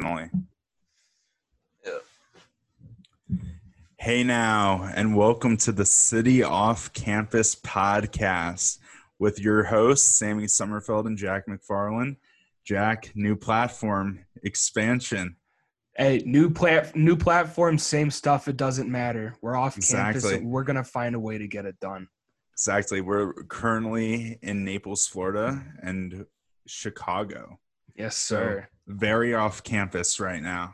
finally. Yeah. Hey now, and welcome to the City Off Campus podcast with your hosts, Sammy Summerfeld and Jack McFarland. Jack, new platform, expansion. Hey, new platform, same stuff. It doesn't matter. We're off campus. Exactly. We're going to find a way to get it done. Exactly. We're currently in Naples, Florida, and Chicago. Yes, sir. So very off campus right now.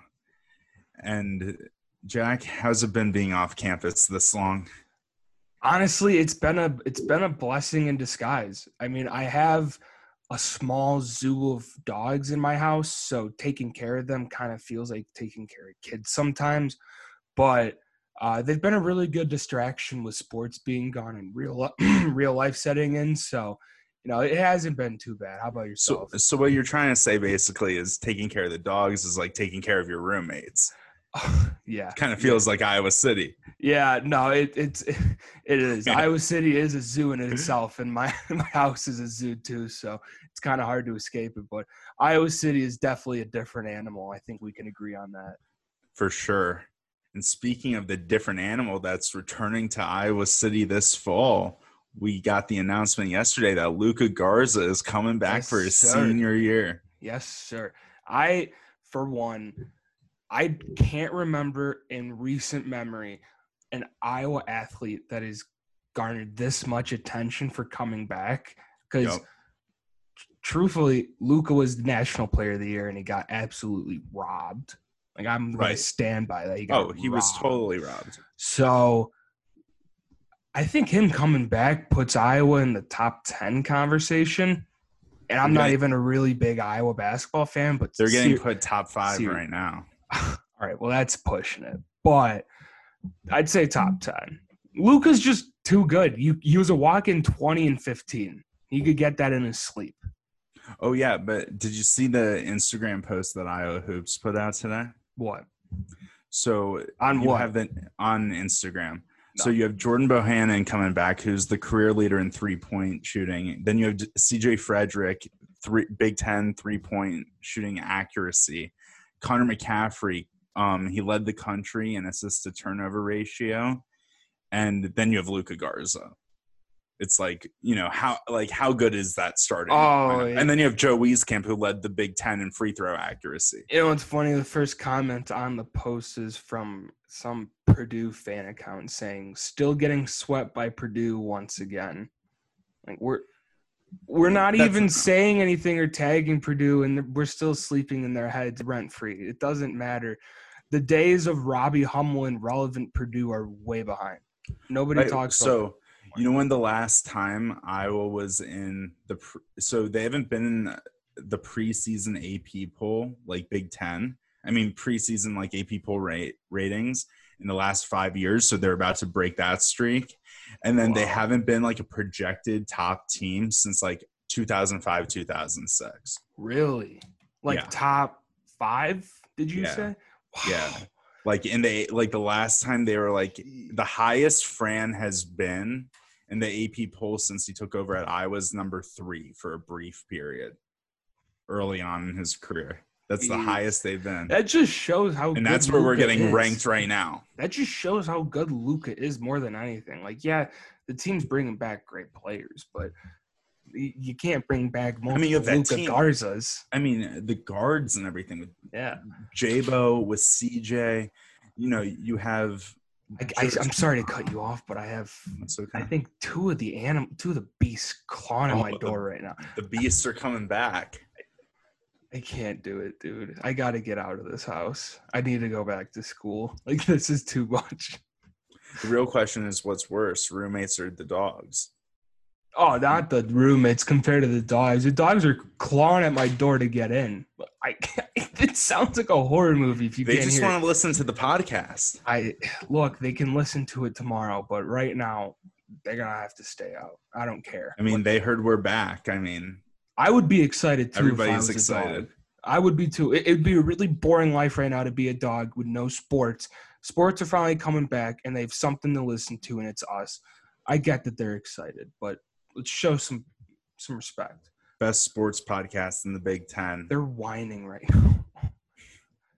And Jack, how's it been being off campus this long? Honestly, it's been a blessing in disguise. I mean, I have a small zoo of dogs in my house, so taking care of them kind of feels like taking care of kids sometimes. But they've been a really good distraction with sports being gone and real life setting in. So, it hasn't been too bad. How about yourself? So what you're trying to say basically is taking care of the dogs is like taking care of your roommates. Yeah. It kind of feels like Iowa City. Yeah, no, it is. Iowa City is a zoo in itself, and my house is a zoo too, so it's kind of hard to escape it. But Iowa City is definitely a different animal. I think we can agree on that. For sure. And speaking of the different animal that's returning to Iowa City this fall, we got the announcement yesterday that Luka Garza is coming back for his senior year. Yes, sir. For one, I can't remember in recent memory an Iowa athlete that has garnered this much attention for coming back because truthfully, Luka was the National Player of the Year and he got absolutely robbed. Like, I'm going to stand by that. He was totally robbed. So I think him coming back puts Iowa in the top 10 conversation. And I'm not even a really big Iowa basketball fan, but they're getting put top 5 right now. All right, well, that's pushing it. But I'd say top 10. Luka's just too good. He was a walk-in 20 and 15. He could get that in his sleep. Oh, yeah, but did you see the Instagram post that Iowa Hoops put out today? What? So on Instagram. No. So you have Jordan Bohannon coming back, who's the career leader in three-point shooting. Then you have CJ Frederick, Big Ten three-point shooting accuracy. Connor McCaffrey, he led the country in assist-to-turnover ratio. And then you have Luka Garza. It's like, how good is that starting? Oh, yeah. And then you have Joe Wieskamp, who led the Big Ten in free throw accuracy. It's funny. The first comment on the post is from some Purdue fan account saying, "Still getting swept by Purdue once again." Like we're not even saying anything or tagging Purdue, and we're still sleeping in their heads rent free. It doesn't matter. The days of Robbie Hummel and relevant Purdue are way behind. Nobody talks about. So. You know when the last time Iowa was in so they haven't been in the preseason AP poll, like Big Ten. I mean, preseason like AP poll ratings in the last 5 years. So they're about to break that streak. And then they haven't been like a projected top team since like 2005, 2006. Really? Top 5, did you say? Wow. Yeah. Like the last time they were like the highest Fran has been in the AP poll since he took over at Iowa's number 3 for a brief period early on in his career. That's the highest they've been. That just shows how and that's where we're getting ranked right now. That just shows how good Luka is more than anything. Like, yeah, the team's bringing back great players, but you can't bring back multiple Luka Garzas. I mean, the guards and everything with Jabo, with CJ. You have. I'm sorry to cut you off, but I have. Okay. I think two of the beasts clawing at my door right now. The beasts are coming back. I can't do it, dude. I got to get out of this house. I need to go back to school. Like, this is too much. The real question is, what's worse, roommates or the dogs? Oh, not the roommates compared to the dogs. The dogs are clawing at my door to get in. It sounds like a horror movie if you can't hear. They just want to listen to the podcast. Look, they can listen to it tomorrow, but right now they're going to have to stay out. I don't care. I mean, they heard we're back. I mean, I would be excited too. Everybody's excited. I would be too. It'd be a really boring life right now to be a dog with no sports. Sports are finally coming back, and they have something to listen to, and it's us. I get that they're excited, but let's show some respect. Best sports podcast in the Big Ten. They're whining right now.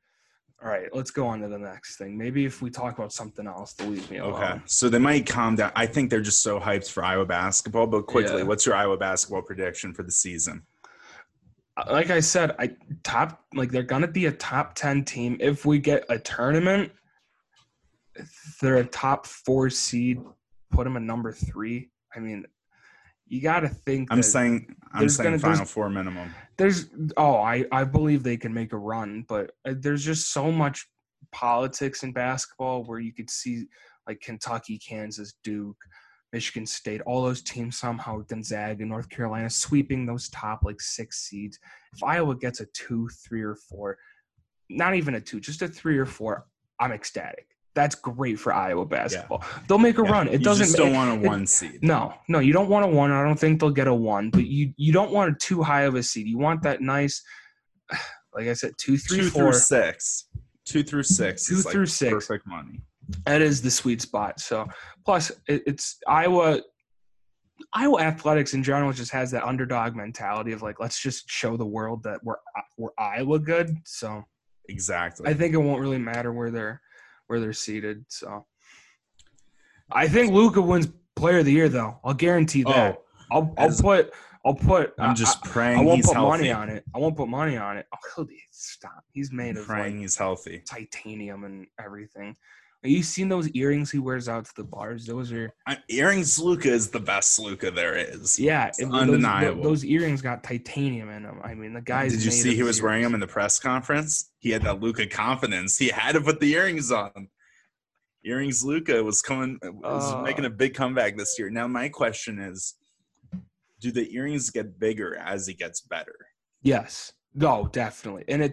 All right, let's go on to the next thing. Maybe if we talk about something else, they'll leave me alone. Okay, so they might calm down. I think they're just so hyped for Iowa basketball. But quickly, what's your Iowa basketball prediction for the season? Like I said, they're gonna be a top 10 team. If we get a tournament, they're a top 4 seed. Put them at number 3. I mean, you got to think. I'm saying Final Four minimum. I believe they can make a run, but there's just so much politics in basketball where you could see like Kentucky, Kansas, Duke, Michigan State, all those teams somehow, Gonzaga, North Carolina, sweeping those top like 6 seeds. If Iowa gets a 2, 3, or 4, not even a 2, just a 3 or 4, I'm ecstatic. That's great for Iowa basketball. Yeah. They'll make a run. It doesn't. You just don't want a 1 seed. No, you don't want a 1. I don't think they'll get a 1. But you don't want a too high of a seed. You want that nice, like I said, 2, 3, 4, 2 through 6. 2 through 6. 2 through 6. Perfect money. That is the sweet spot. So plus it's Iowa. Iowa athletics in general just has that underdog mentality of like, let's just show the world that we're Iowa good. So exactly. I think it won't really matter where they're seated. So I think Luka wins Player of the Year, though. I'll guarantee that. I'll put. I'm just praying. I won't he's put healthy. money on it. I won't put money on it. Oh, stop. He's made of praying he's healthy. Titanium and everything. Have you seen those earrings he wears out to the bars? Those are earrings. Luka is the best Luka there is. Yeah, it's undeniable. Those earrings got titanium in them. I mean, the guy's. Did you see he was wearing them in the press conference? He had that Luka confidence. He had to put the earrings on. Earrings Luka was making a big comeback this year. Now my question is, do the earrings get bigger as he gets better? Yes. No, definitely. And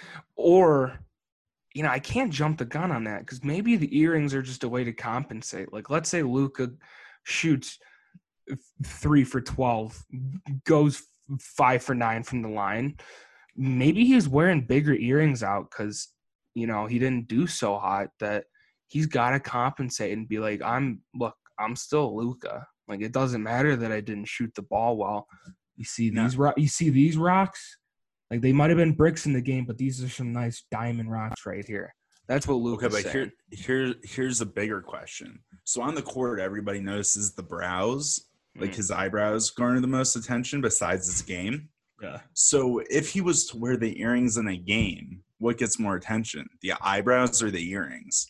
I can't jump the gun on that because maybe the earrings are just a way to compensate. Like, let's say Luka shoots 3 for 12, goes 5 for 9 from the line. Maybe he's wearing bigger earrings out because, he didn't do so hot that he's got to compensate and be like, I'm still Luka. Like, it doesn't matter that I didn't shoot the ball well. You see these rocks? Like, they might have been bricks in the game, but these are some nice diamond rocks right here. That's what Luka's saying. Here's a bigger question. So on the court, everybody notices the brows, like his eyebrows garner the most attention besides his game. Yeah. So if he was to wear the earrings in a game, what gets more attention, the eyebrows or the earrings?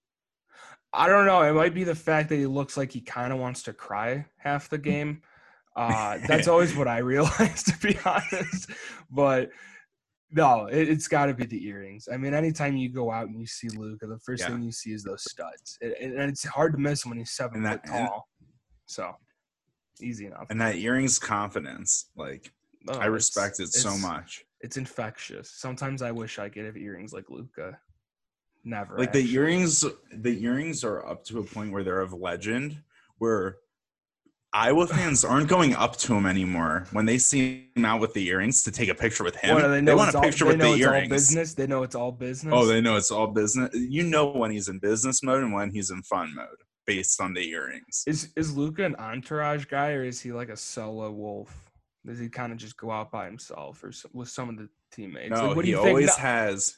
I don't know. It might be the fact that he looks like he kind of wants to cry half the game. That's always what I realize, to be honest. But no, it's got to be the earrings. I mean, anytime you go out and you see Luka, the first thing you see is those studs. And it's hard to miss him when he's 7 foot tall. So easy enough. And that earrings confidence, like, I respect it so much. It's infectious. Sometimes I wish I could have earrings like Luka. Never. Like, the earrings are up to a point where they're of legend, where Iowa fans aren't going up to him anymore when they see him out with the earrings to take a picture with him. They want a picture with the earrings. They know it's all business. Oh, they know it's all business. You know when he's in business mode and when he's in fun mode based on the earrings. Is Luka an entourage guy, or is he like a solo wolf? Does he kind of just go out by himself or with some of the teammates? No, like, he always has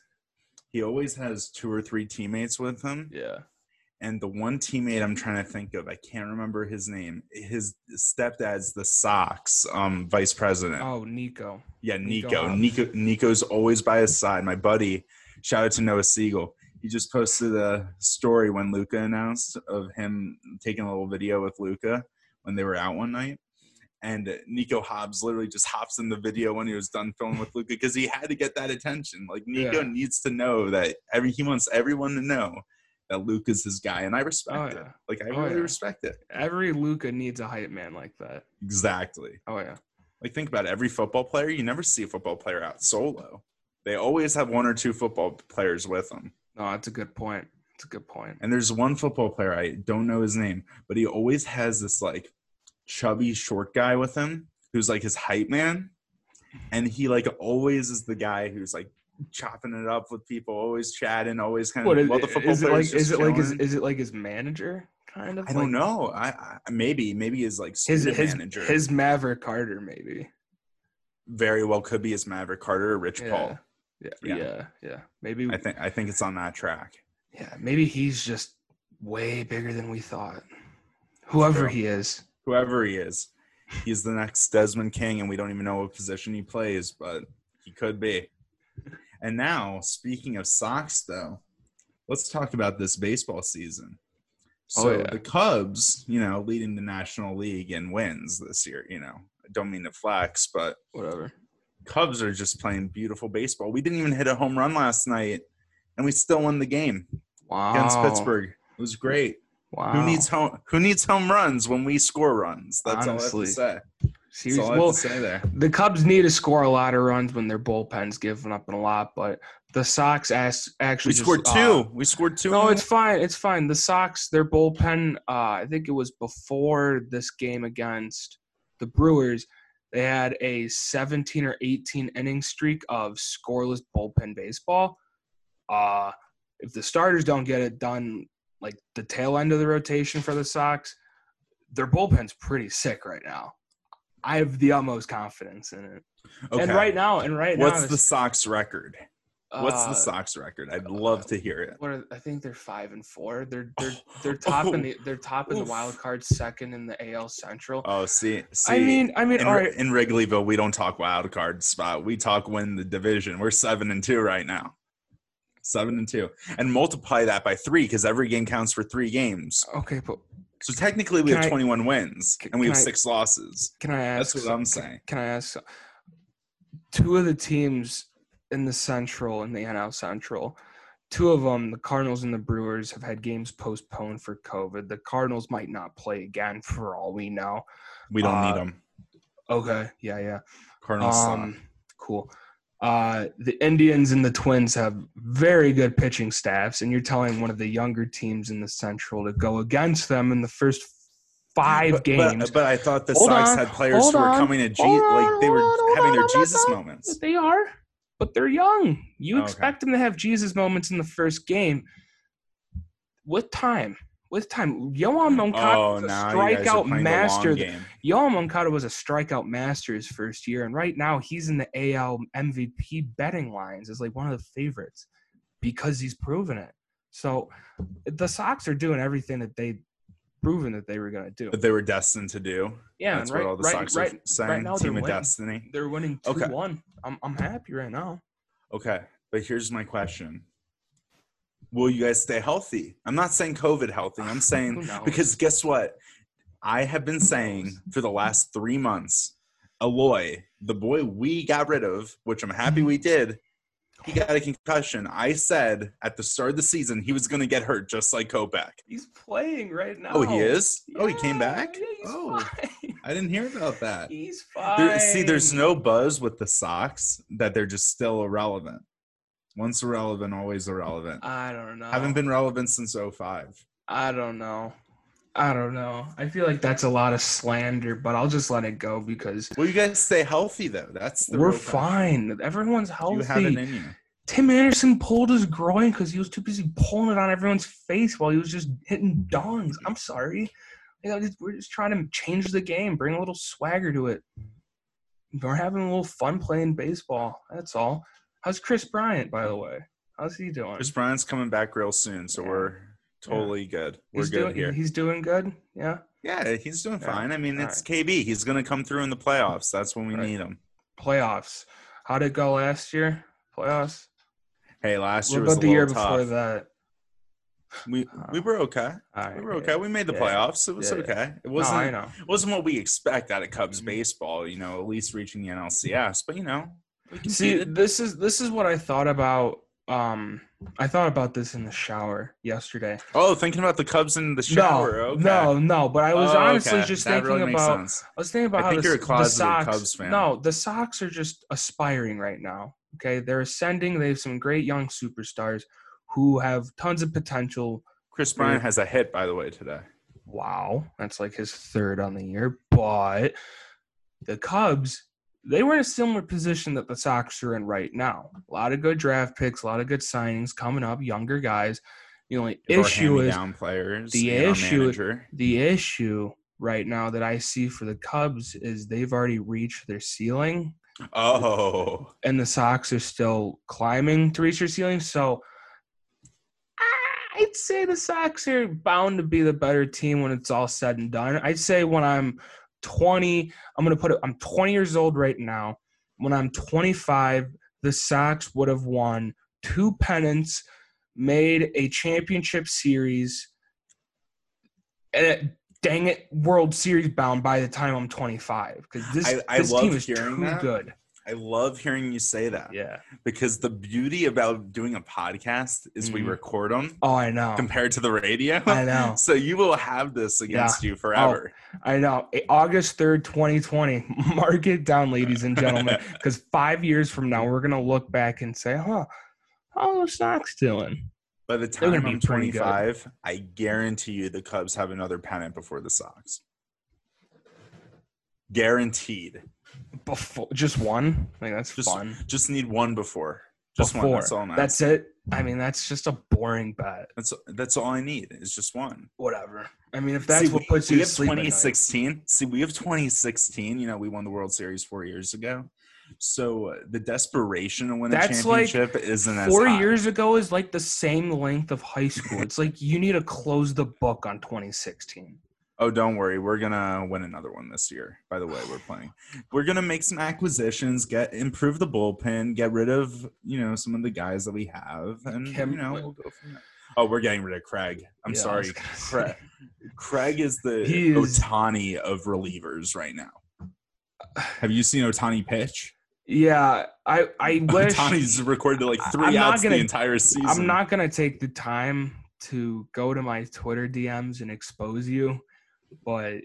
2 or 3 teammates with him. Yeah. And the one teammate I'm trying to think of, I can't remember his name. His stepdad's the Sox vice president. Oh, Nico. Yeah, Nico. Nico's always by his side. My buddy, shout out to Noah Siegel. He just posted a story when Luka announced of him taking a little video with Luka when they were out one night. And Nico Hobbs literally just hops in the video when he was done filming with Luka because he had to get that attention. Like, Nico needs to know that he wants everyone to know that Luka's his guy, and I respect it. Like, I really respect it. Every Luka needs a hype man like that. Exactly. Oh, yeah. Like, think about it. Every football player, you never see a football player out solo. They always have 1 or 2 football players with them. No, that's a good point. It's a good point. And there's one football player, I don't know his name, but he always has this, like, chubby short guy with him who's, like, his hype man. And he, like, always is the guy who's, like, chopping it up with people, always chatting, always kind of. Is it like his manager kind of? I don't know. I maybe his like manager. His Maverick Carter maybe. Very well could be his Maverick Carter or Rich Paul. Yeah. Maybe I think it's on that track. Yeah, maybe he's just way bigger than we thought. Whoever he is. Whoever he is. He's the next Desmond King, and we don't even know what position he plays, but he could be. And now, speaking of Sox, though, let's talk about this baseball season. So the Cubs, leading the National League in wins this year, I don't mean to flex, but whatever. Cubs are just playing beautiful baseball. We didn't even hit a home run last night, and we still won the game against Pittsburgh. It was great. Wow. Who needs home runs when we score runs? That's Honestly. all I have to say. Seriously. That's all I have to say there. The Cubs need to score a lot of runs when their bullpen's giving up a lot, but the Sox actually scored two. We scored two. No, it's fine. It's fine. The Sox, their bullpen, I think it was before this game against the Brewers, they had a 17 or 18 inning streak of scoreless bullpen baseball. If the starters don't get it done, like the tail end of the rotation for the Sox, their bullpen's pretty sick right now. I have the utmost confidence in it. Okay. And right now, what's the Sox record? What's the Sox record? I'd love to hear it. I think they're 5-4. They're top in the wild card, second in the AL Central. Oh, see. I mean, all right. In Wrigleyville, we don't talk wild card spot. We talk win the division. We're 7-2 right now. 7-2, and multiply that by 3 because every game counts for 3 games. Okay, but so technically we have 21 wins and we have 6 losses. Can I ask? That's what I'm saying. Can I ask? 2 of the teams in the Central and the NL Central, 2 of them, the Cardinals and the Brewers, have had games postponed for COVID. The Cardinals might not play again for all we know. We don't need them. Okay. Yeah. Cardinals. Cool. The Indians and the Twins have very good pitching staffs, and you're telling one of the younger teams in the Central to go against them in the first 5 games. But I thought the Sox had players who were coming to they were having their Jesus moments. They are, but they're young. You expect them to have Jesus moments in the first game with time. Yohan Moncada was a strikeout master. Yohan Moncada was a strikeout master his first year, and right now he's in the AL MVP betting lines as like one of the favorites because he's proven it. So the Sox are doing everything that they've proven that they were going to do. That they were destined to do. Yeah, that's what all the Sox are saying. Right now Team of destiny. They're winning 2-1. I'm happy right now. Okay, but here's my question. Will you guys stay healthy? I'm not saying COVID healthy. I'm saying because guess what? I have been saying for the last 3 months, Eloy, the boy we got rid of, which I'm happy we did, he got a concussion. I said at the start of the season he was going to get hurt just like Kopech. He's playing right now. Oh, he is? Yeah, he came back? Yeah, he's fine. I didn't hear about that. He's fine. There's no buzz with the Sox that they're just still irrelevant. Once irrelevant, always irrelevant. I don't know. Haven't been relevant since 2005. I don't know. I feel like that's a lot of slander, but I'll just let it go because. Well, you guys stay healthy though. We're fine. Everyone's healthy. You have it in you. Tim Anderson pulled his groin because he was too busy pulling it on everyone's face while he was just hitting dongs. I'm sorry. We're just trying to change the game, bring a little swagger to it. We're having a little fun playing baseball. That's all. How's Chris Bryant, by the way? How's he doing? Chris Bryant's coming back real soon, so we're totally good. We're good here. He's doing good? Yeah? Yeah, he's doing fine. I mean, it's KB. He's going to come through in the playoffs. That's when we need him. Playoffs. How'd it go last year? Playoffs? Hey, last year was a little tough. What about the year before that? We were okay. We were okay. We made the playoffs. It was okay. It wasn't. It wasn't what we expect out of Cubs baseball. At least reaching the NLCS. But see, this is what I thought about. I thought about this in the shower yesterday. Oh, thinking about the Cubs in the shower. No. But I was honestly just thinking really about. I was thinking about how you're a closeted the Sox. Cubs fan. No, the Sox are just aspiring right now. Okay, they're ascending. They have some great young superstars who have tons of potential. Chris Bryant has a hit, by the way, today. Wow, that's like his 3rd on the year. But the Cubs, they were in a similar position that the Sox are in right now. A lot of good draft picks, a lot of good signings coming up, younger guys. The only issue is players, the issue right now that I see for the Cubs is they've already reached their ceiling Oh, and the Sox are still climbing to reach their ceiling. So I'd say the Sox are bound to be the better team when it's all said and done. I'd say when I'm 20, I'm 20 years old right now. When I'm 25, the Sox would have won 2 pennants, made a championship series, and dang it, World Series bound by the time I'm 25. Because this team is too good. I love hearing you say that. Yeah. Because the beauty about doing a podcast is we record them. Oh, I know. Compared to the radio. I know. So you will have this against you forever. Oh, I know. August 3rd, 2020. Mark it down, ladies and gentlemen. Because 5 years from now, we're going to look back and say, how are the Sox doing? By the time I'm 25, I guarantee you the Cubs have another pennant before the Sox. Guaranteed. Before just one? Like that's fun. Just need one before. Just one. That's all I'm asking. That's it. I mean, that's just a boring bet. That's all I need. Is just one. Whatever. I mean, if that's what puts you to sleep. We have 2016. See, we have 2016. You know, we won the World Series 4 years ago. So the desperation to win a championship isn't as 4 years ago is like the same length of high school. It's like you need to close the book on 2016. Oh, don't worry. We're going to win another one this year. By the way, we're going to make some acquisitions, improve the bullpen, get rid of, some of the guys that we have. And, we'll go from there. Oh, we're getting rid of Craig. I'm sorry. Craig is the Ohtani of relievers right now. Have you seen Ohtani pitch? Yeah, I wish. Ohtani's recorded like 3 outs the entire season. I'm not going to take the time to go to my Twitter DMs and expose you. But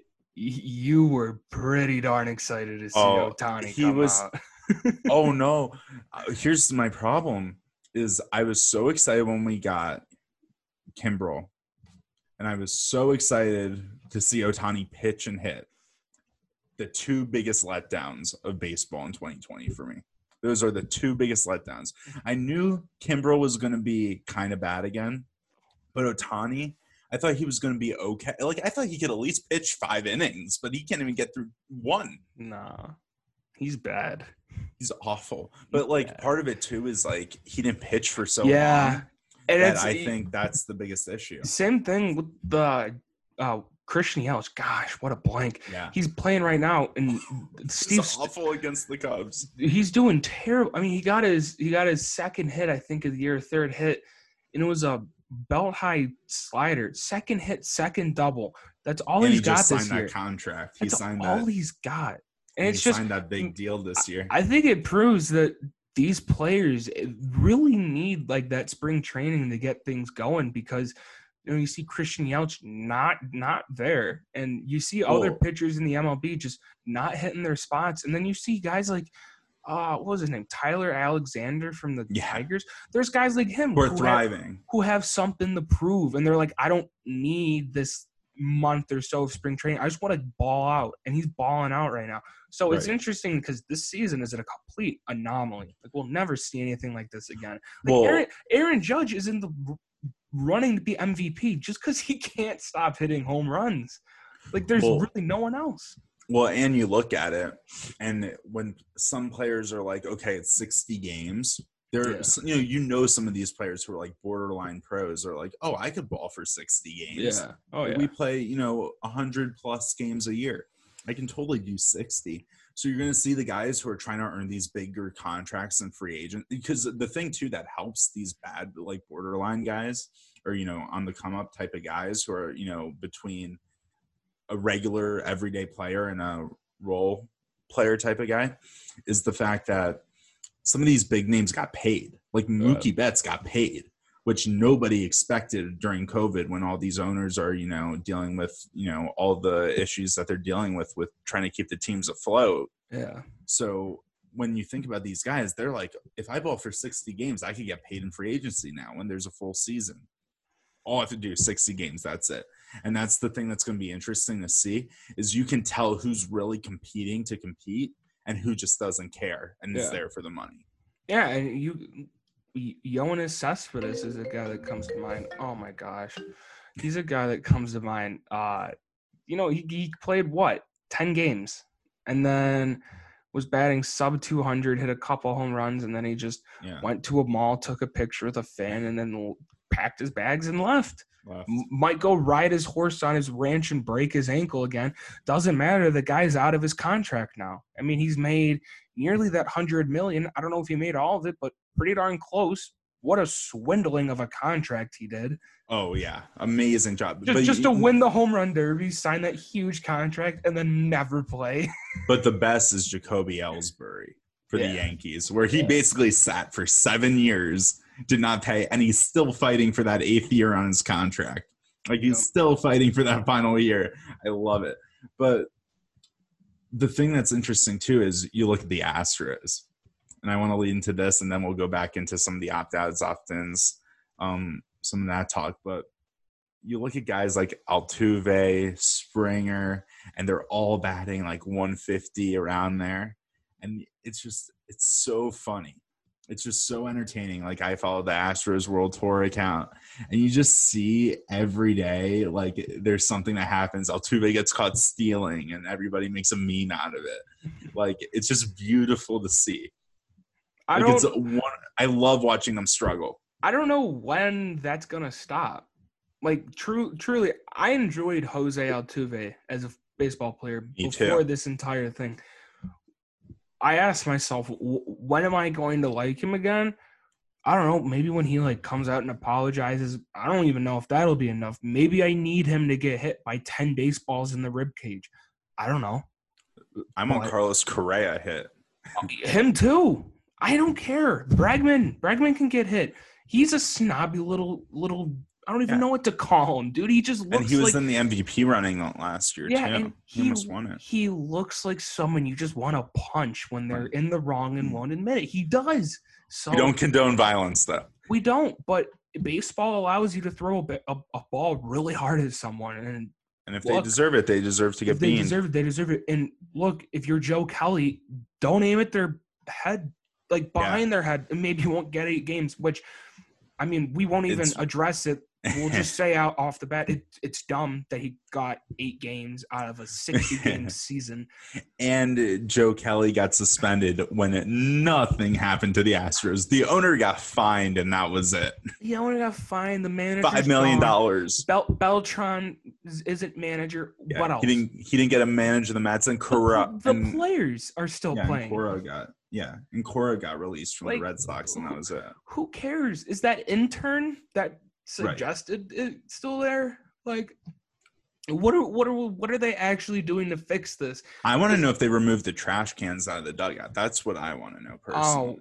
you were pretty darn excited to see Ohtani come out. Oh, no. Here's my problem is I was so excited when we got Kimbrel. And I was so excited to see Ohtani pitch and hit. The 2 biggest letdowns of baseball in 2020 for me. Those are the 2 biggest letdowns. I knew Kimbrel was going to be kind of bad again. But Ohtani, I thought he was going to be okay. Like, I thought he could at least pitch 5 innings, but he can't even get through 1. Nah, he's bad. He's awful. But, part of it, too, is, he didn't pitch for so long. And I think that's the biggest issue. Same thing with the Christian Yelich. Gosh, what a blank. Yeah. He's playing right now, and Steve's awful against the Cubs. He's doing terrible. I mean, he got his second hit, I think, of the year, third hit, and it was a belt high slider, second hit, second double. That's all he's got this year. He signed that contract. That's all he's got. And it's just signed that big deal this year. I think it proves that these players really need that spring training to get things going because you see Christian Yelich not there, and you see other pitchers in the MLB just not hitting their spots, and then you see guys like what was his name? Tyler Alexander from the Tigers. There's guys like him who are thriving, who have something to prove, and they're like, I don't need this month or so of spring training. I just want to ball out, and he's balling out right now. So It's interesting because this season is a complete anomaly. We'll never see anything like this again. Aaron Judge is in the running to be MVP just because he can't stop hitting home runs. There's really no one else. Well, and you look at it, and when some players are like, okay, it's 60 games, some of these players who are borderline pros are like, oh, I could ball for 60 games. Yeah. Oh, yeah. We play, 100 plus games a year. I can totally do 60. So you're going to see the guys who are trying to earn these bigger contracts and free agent. Because the thing, too, that helps these bad, borderline guys or, on the come up type of guys who are, between – a regular everyday player and a role player type of guy is the fact that some of these big names got paid. Mookie Betts got paid, which nobody expected during COVID when all these owners are, dealing with, all the issues that they're dealing with trying to keep the teams afloat. Yeah. So when you think about these guys, they're like, if I ball for 60 games, I could get paid in free agency now when there's a full season. All I have to do is 60 games. That's it. And that's the thing that's going to be interesting to see is you can tell who's really competing to compete and who just doesn't care and is there for the money. Yeah, and Yoenis Cespedes is a guy that comes to mind. Oh, my gosh. He's a guy that comes to mind. He played, 10 games. And then was batting sub 200, hit a couple home runs, and then he just went to a mall, took a picture with a fan, and then packed his bags and left. Might go ride his horse on his ranch and break his ankle again. Doesn't matter. The guy's out of his contract now. I mean, he's made nearly that $100 million. I don't know if he made all of it, but pretty darn close. What a swindling of a contract he did. Oh, yeah. Amazing job. Just to win the home run derby, sign that huge contract, and then never play. But the best is Jacoby Ellsbury for the Yankees, where he basically sat for 7 years, did not pay, and he's still fighting for that 8th year on his contract. Like, he's still fighting for that final year. I love it. But the thing that's interesting, too, is you look at the Astros. And I want to lead into this, and then we'll go back into some of the opt-outs, opt-ins, some of that talk. But you look at guys like Altuve, Springer, and they're all batting like 150 around there. And it's so funny. It's just so entertaining. Like, I follow the Astros World Tour account, and you just see every day, like, there's something that happens. Altuve gets caught stealing, and everybody makes a meme out of it. Like, it's just beautiful to see. I love watching them struggle. I don't know when that's gonna stop. Like, truly, I enjoyed Jose Altuve as a baseball player before this entire thing. I asked myself, when am I going to like him again? I don't know. Maybe when he like comes out and apologizes. I don't even know if that'll be enough. Maybe I need him to get hit by 10 baseballs in the rib cage. I don't know. I'm on Carlos Correa hit. Him too. I don't care. Bregman can get hit. He's a snobby little. I don't even know what to call him, dude. He just looks like. And he was in the MVP running last year too. And he almost won it. He looks like someone you just want to punch when they're in the wrong and won't admit it. He does. So we don't condone violence, though. We don't. But baseball allows you to throw a ball really hard at someone, and if they deserve it, they deserve to get beamed. They deserve it. And look, if you're Joe Kelly, don't aim at their head. Like, behind their head, and maybe you won't get 8 games, which, I mean, we won't even address it. We'll just say out off the bat, it's dumb that he got 8 games out of a 60-game season. And Joe Kelly got suspended when nothing happened to the Astros. The owner got fined, and that was it. The owner got fined. The manager $5 million. Beltran isn't manager. Yeah, what else? He didn't get a manager. The Mets and Cora. The players are still playing. And Cora got released from the Red Sox, and that was it. Who cares? Is that intern that suggested it still there? Like, what are they actually doing to fix this? I want to know if they removed the trash cans out of the dugout. That's what I want to know personally.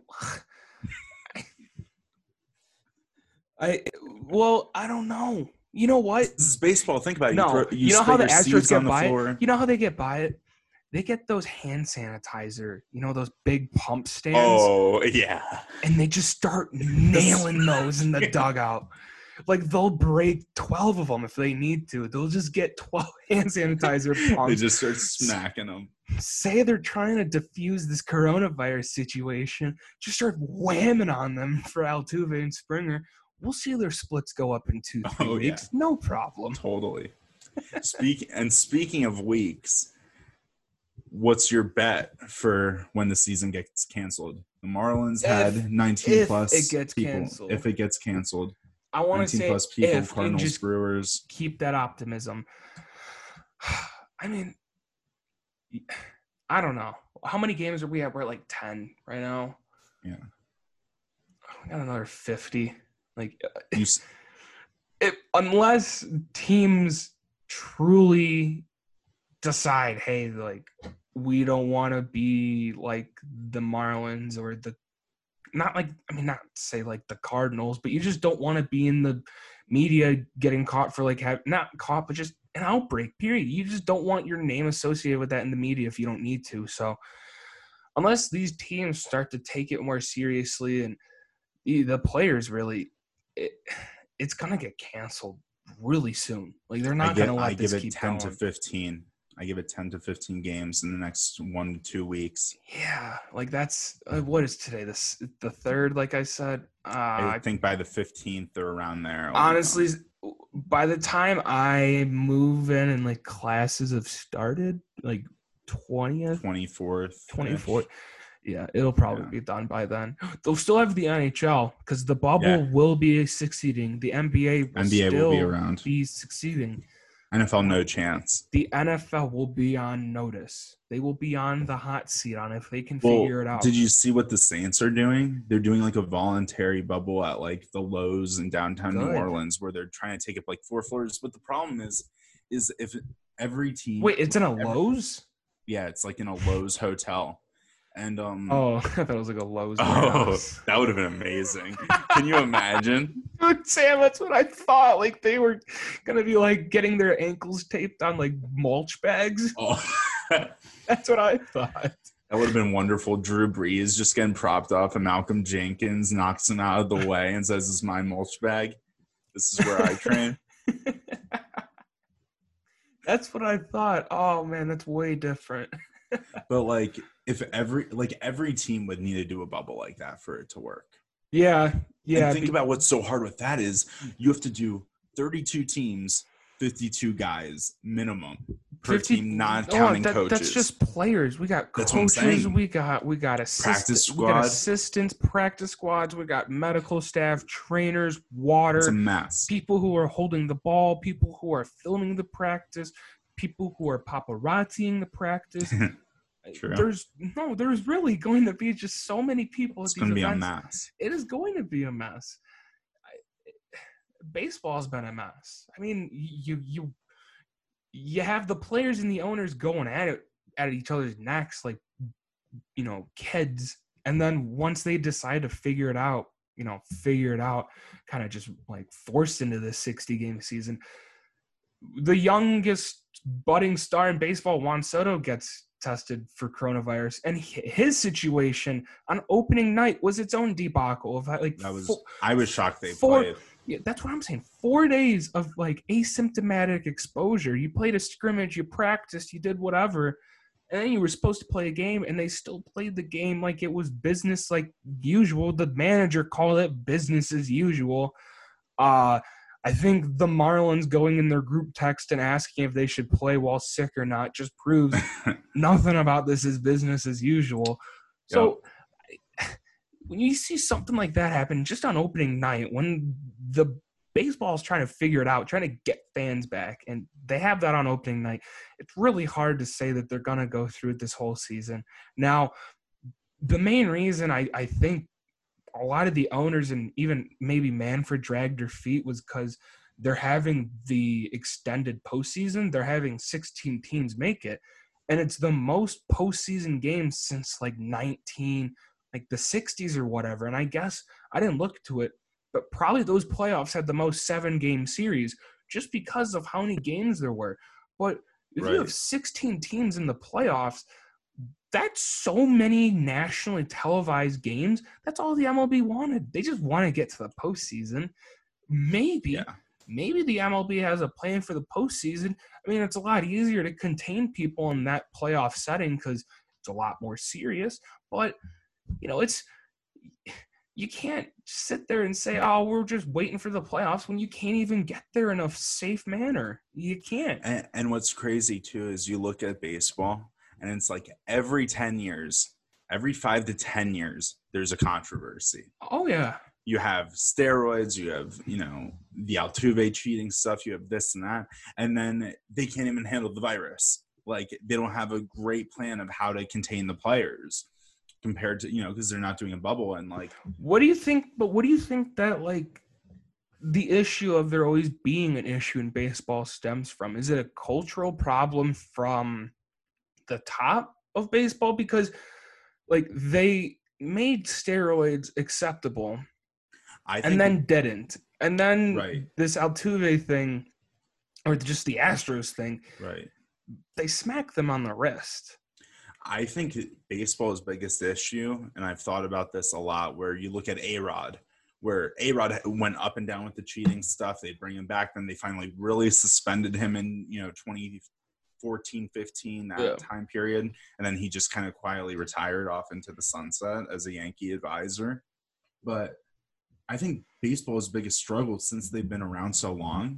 I don't know. You know what? This is baseball. Think about it. No, you know how the Astros get by it? You know how they get by it? They get those hand sanitizer, those big pump stands. Oh, yeah. And they just start nailing those in the dugout. Like, they'll break 12 of them if they need to. They'll just get 12 hand sanitizer pumps. They just start smacking them. Say they're trying to diffuse this coronavirus situation. Just start whamming on them for Altuve and Springer. We'll see their splits go up in 2-3 weeks. Yeah. No problem. Totally. Speaking of weeks, what's your bet for when the season gets canceled? The Marlins had 19 plus people. If it gets canceled. I want to say plus people, if Cardinals, just Brewers. Keep that optimism. I mean, I don't know. How many games are we at? We're at like 10 right now. Yeah. We got another 50. Like, unless teams truly decide, hey, like, we don't want to be like the Marlins or not to say like the Cardinals, but you just don't want to be in the media getting caught for like not caught, but just an outbreak, period. You just don't want your name associated with that in the media if you don't need to. So unless these teams start to take it more seriously and the players really, it's going to get canceled really soon. Like, they're not going to let this keep going. I give it 10 to 15. I give it 10 to 15 games in the next 1 to 2 weeks. Yeah, like that's what is today? The 3rd, like I said. I think by the 15th or around there. Honestly, by the time I move in and like classes have started, like 20th, 24th. 24th. Yeah, it'll probably be done by then. They'll still have the NHL because the bubble will be succeeding. The NBA will still be around. be succeeding. NFL, no chance. The NFL will be on notice. They will be on the hot seat on if they can figure it out. Did you see what the Saints are doing? They're doing like a voluntary bubble at like the Lowe's in downtown New Orleans where they're trying to take up like 4 floors. But the problem is if every team... Wait, it's in a Lowe's? Yeah, it's like in a Lowe's hotel. And I thought it was like a Lowe's. That would have been amazing. Can you imagine? Dude, Sam, that's what I thought. Like they were gonna be like getting their ankles taped on like mulch bags. Oh, that's what I thought. That would have been wonderful. Drew Brees just getting propped up, and Malcolm Jenkins knocks him out of the way and says, "This is my mulch bag. This is where I train." That's what I thought. Oh man, that's way different. But like, if every team would need to do a bubble like that for it to work. Yeah. And think about what's so hard with that is you have to do 32 teams, 52 guys minimum per team, not counting coaches. That's just players. We got coaches. We got practice squad. We got assistants, practice squads. We got medical staff, trainers, water. It's a mess. People who are holding the ball. People who are filming the practice. People who are paparazziing the practice. True. There's really going to be just so many people. It's going to be a mess. It is going to be a mess. Baseball's been a mess. I mean, you have the players and the owners going at each other's necks like, kids. And then once they decide to figure it out, kind of just like forced into this 60-game season. The youngest budding star in baseball, Juan Soto, gets tested for coronavirus, and his situation on opening night was its own debacle. Of like, I was shocked they played. Yeah, that's what I'm saying. 4 days of like asymptomatic exposure. You played a scrimmage, you practiced, you did whatever, and then you were supposed to play a game, and they still played the game like it was business like usual. The manager called it business as usual. I think the Marlins going in their group text and asking if they should play while sick or not just proves nothing about this is business as usual. So when you see something like that happen just on opening night, when the baseball is trying to figure it out, trying to get fans back, and they have that on opening night, it's really hard to say that they're going to go through it this whole season. Now, the main reason I think a lot of the owners and even maybe Manfred dragged their feet was because they're having the extended postseason. They're having 16 teams make it. And it's the most postseason games since like the 60s or whatever. And I guess I didn't look to it, but probably those playoffs had the most 7-game series just because of how many games there were. But if you have 16 teams in the playoffs, that's so many nationally televised games. That's all the MLB wanted. They just want to get to the postseason. Maybe the MLB has a plan for the postseason. I mean, it's a lot easier to contain people in that playoff setting because it's a lot more serious. But, you can't sit there and say, oh, we're just waiting for the playoffs when you can't even get there in a safe manner. You can't. And what's crazy, too, is you look at baseball, and it's like every 10 years, every 5 to 10 years, there's a controversy. Oh, yeah. You have steroids, you have, the Altuve cheating stuff, you have this and that, and then they can't even handle the virus. Like, they don't have a great plan of how to contain the players compared to, because they're not doing a bubble. And, like... What do you think that, like, the issue of there always being an issue in baseball stems from? Is it a cultural problem from the top of baseball? Because like they made steroids acceptable and then didn't, and then this Altuve thing or just the Astros thing, they smacked them on the wrist. I think baseball's biggest issue, and I've thought about this a lot, where you look at A-Rod, where A-Rod went up and down with the cheating stuff. They bring him back, then they finally really suspended him in 2014-15, that time period. And then he just kind of quietly retired off into the sunset as a Yankee advisor. But I think baseball's biggest struggle since they've been around so long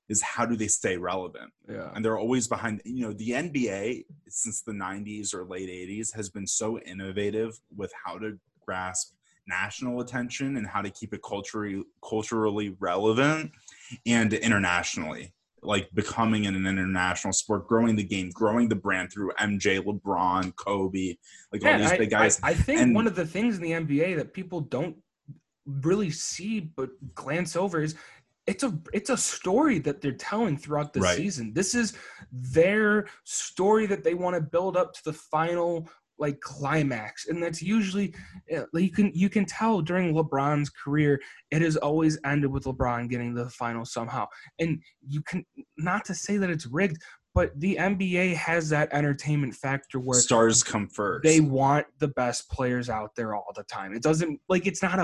is how do they stay relevant? Yeah. And they're always behind. You know, the NBA since the 90s or late 80s has been so innovative with how to grasp national attention and how to keep it culturally relevant and internationally, like becoming an international sport, growing the game, growing the brand through MJ, LeBron, Kobe, like all these big guys. I think one of the things in the NBA that people don't really see but glance over is it's a story that they're telling throughout the season. This is their story that they want to build up to the final like climax, and that's usually you can tell during LeBron's career it has always ended with LeBron getting the final somehow. And you can, not to say that it's rigged, but the NBA has that entertainment factor where stars come first. They want the best players out there all the time. It doesn't, like, it's not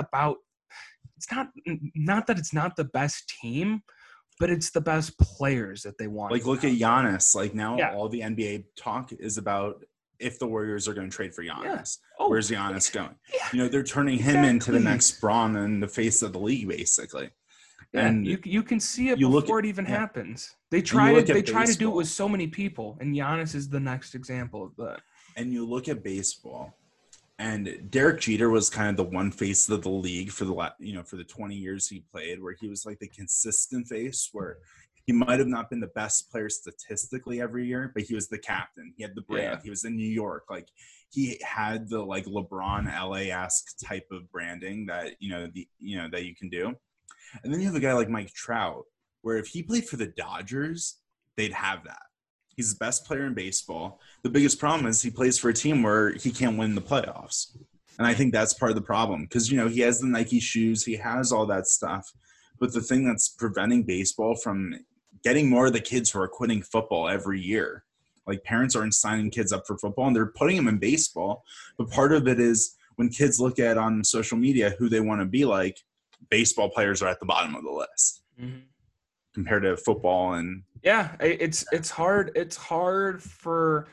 that it's not the best team, but it's the best players that they want. Like, look at Giannis. Like, now all the NBA talk is about if the Warriors are going to trade for Giannis. Where's Giannis going? You know, they're turning him into the next Braun and the face of the league, basically. Yeah, and you can see it before it even happens. They try to do it with so many people, and Giannis is the next example of that. And you look at baseball, and Derek Jeter was kind of the one face of the league for the 20 years he played, where he was like the consistent face, where he might have not been the best player statistically every year, but he was the captain. He had the brand. Yeah. He was in New York. Like, he had the like LeBron LA-esque type of branding that that you can do. And then you have a guy like Mike Trout, where if he played for the Dodgers, they'd have that. He's the best player in baseball. The biggest problem is he plays for a team where he can't win the playoffs. And I think that's part of the problem because, you know, he has the Nike shoes. He has all that stuff. But the thing that's preventing baseball from getting more of the kids who are quitting football every year, like, parents aren't signing kids up for football and they're putting them in baseball. But part of it is when kids look at on social media who they want to be like, baseball players are at the bottom of the list compared to football. And it's hard for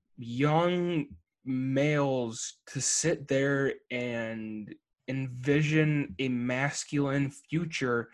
young males to sit there and envision a masculine future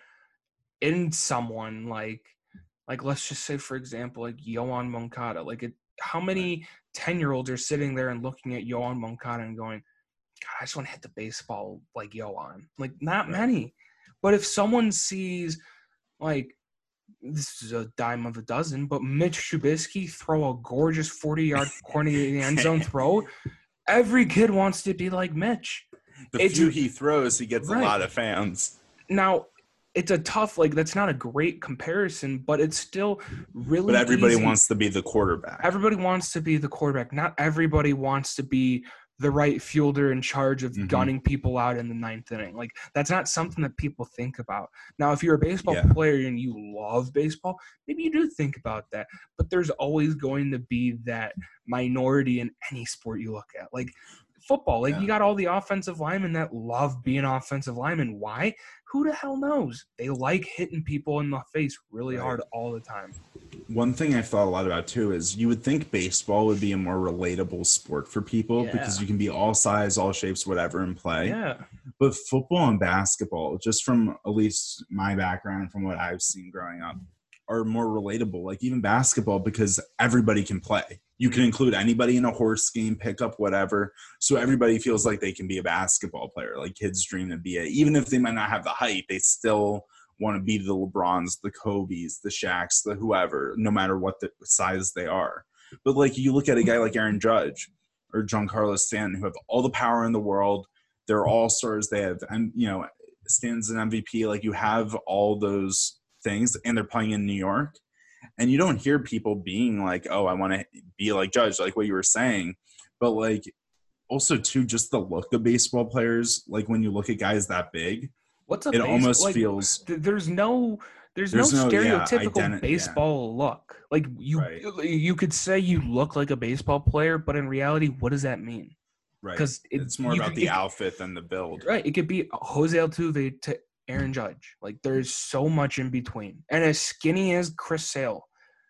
in someone like let's just say, for example, like Yoan Moncada. Like, how many 10-year-olds are sitting there and looking at Yoan Moncada and going, God, I just want to hit the baseball like Yoan. Like, not many. But if someone sees, like, this is a dime of a dozen, but Mitch Trubisky throw a gorgeous 40-yard corner in the end zone throw, every kid wants to be like Mitch. The few he throws, he gets a lot of fans. Now, it's a tough, like, that's not a great comparison, but it's still really But everybody easy. wants to be the quarterback. Everybody wants to be the quarterback. Not everybody wants to be the right fielder in charge of gunning people out in the ninth inning. Like, that's not something that people think about. Now, if you're a baseball player and you love baseball, maybe you do think about that. But there's always going to be that minority in any sport you look at. Like, football, like, you got all the offensive linemen that love being offensive linemen. Why? Who the hell knows? They like hitting people in the face really hard all the time. One thing I've thought a lot about too is you would think baseball would be a more relatable sport for people because you can be all size, all shapes, whatever, and play. Yeah. But football and basketball, just from at least my background, from what I've seen growing up, are more relatable. Like, even basketball, because everybody can play. You can include anybody in a horse game, pickup, whatever. So everybody feels like they can be a basketball player. Like, kids dream to be it. Even if they might not have the height, they still want to be the LeBrons, the Kobes, the Shaqs, the whoever, no matter what the size they are. But, like, you look at a guy like Aaron Judge or Giancarlo Stanton, who have all the power in the world. They're all stars. They have, and Stanton's an MVP. Like, you have all those things, and they're playing in New York. And you don't hear people being like, oh, I want to be like Judge, like what you were saying. But, like, also, too, just the look of baseball players, like, when you look at guys that big, it almost feels – there's no stereotypical baseball look. Like, you could say you look like a baseball player, but in reality, what does that mean? Right. Because it's more about the outfit than the build. Right. It could be Jose Altuve to Aaron Judge. Like, there's so much in between. And as skinny as Chris Sale,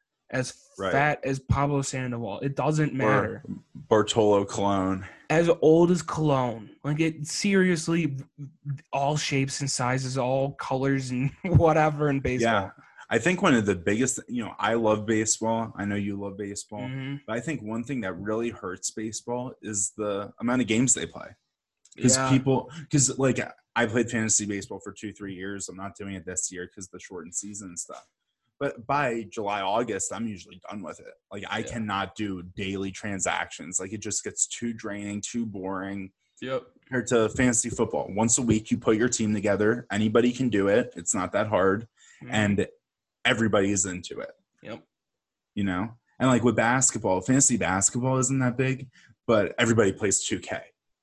as fat as Pablo Sandoval, it doesn't matter. Or Bartolo Colon. As old as Colon. Like, it seriously, all shapes and sizes, all colors and whatever in baseball. Yeah. I think one of the biggest, I love baseball. I know you love baseball, Mm-hmm. but I think one thing that really hurts baseball is the amount of games they play. Yeah. Because like I played fantasy baseball for 2-3 years. I'm not doing it this year because the shortened season and stuff. But by July, August, I'm usually done with it. Like I cannot do daily transactions. Like it just gets too draining, too boring. Yep. Compared to fantasy football, once a week you put your team together. Anybody can do it. It's not that hard, and everybody is into it. Yep. And like with basketball, fantasy basketball isn't that big, but everybody plays 2K.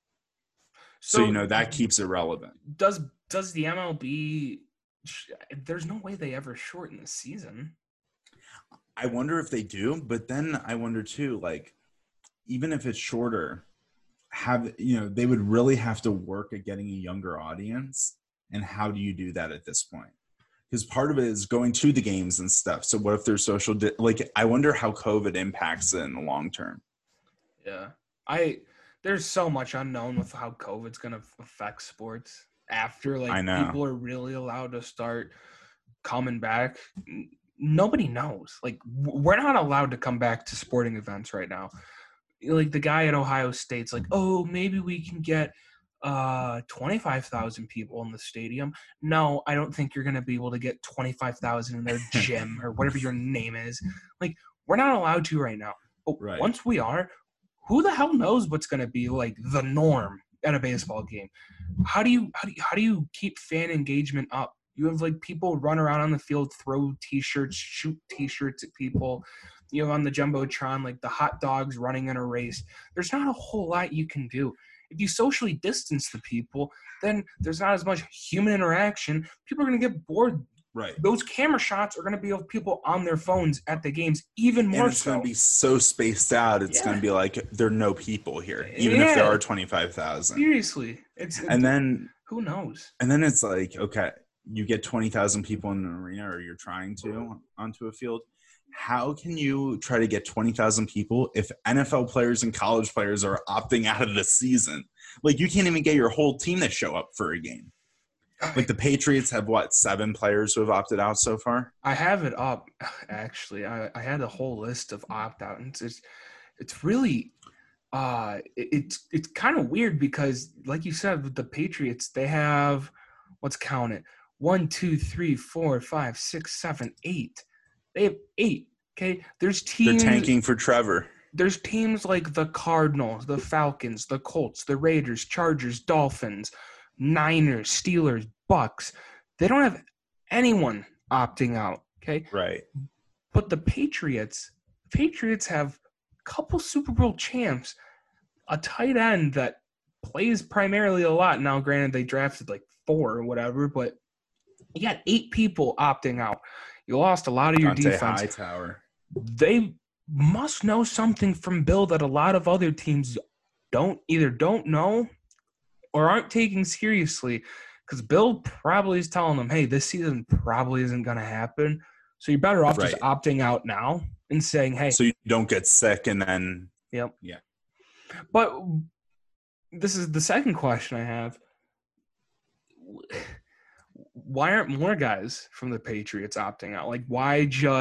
So that keeps it relevant. Does the MLB? There's no way they ever shorten the season. I wonder if they do, but then I wonder too, like even if it's shorter, they would really have to work at getting a younger audience. And how do you do that at this point? Because part of it is going to the games and stuff. So what if there's social I wonder how COVID impacts it in the long term. Yeah. There's so much unknown with how COVID's going to affect sports after people are really allowed to start coming back. Nobody knows. Like we're not allowed to come back to sporting events right now. Like the guy at Ohio State's like, oh, maybe we can get 25,000 people in the stadium. No, I don't think you're going to be able to get 25,000 in their gym or whatever your name is. Like we're not allowed to right now. But once we are, who the hell knows what's going to be like the norm at a baseball game? How do you keep fan engagement up? You have like people run around on the field, throw T-shirts, shoot T-shirts at people. You have on the Jumbotron like the hot dogs running in a race. There's not a whole lot you can do. If you socially distance the people, then there's not as much human interaction. People are going to get bored. Right. Those camera shots are going to be of people on their phones at the games, even more so. And it's going to be so spaced out. It's going to be like there are no people here, even if there are 25,000. Seriously. Then who knows? And then it's like, okay, you get 20,000 people in an arena, or you're trying to onto a field. How can you try to get 20,000 people if NFL players and college players are opting out of the season? Like you can't even get your whole team to show up for a game. Like the Patriots have 7 players who have opted out so far? I have it up, actually. I had a whole list of opt-out, and it's really it's kind of weird because, like you said, with the Patriots, they have, let's count it, 1, 2, 3, 4, 5, 6, 7, 8. They have 8. Okay, there's teams. They're tanking for Trevor. There's teams like the Cardinals, the Falcons, the Colts, the Raiders, Chargers, Dolphins, Niners, Steelers, Bucks. They don't have anyone opting out. Okay, right. But the Patriots have a couple Super Bowl champs, a tight end that plays primarily a lot. Now, granted, they drafted like 4 or whatever, but you got 8 people opting out. You lost a lot of your defense. Hightower. They must know something from Bill that a lot of other teams don't know or aren't taking seriously, because Bill probably is telling them, hey, this season probably isn't going to happen. So you're better off just opting out now and saying, hey. So you don't get sick and then. Yep. Yeah. But this is the second question I have. Why aren't more guys from the Patriots opting out? Like, why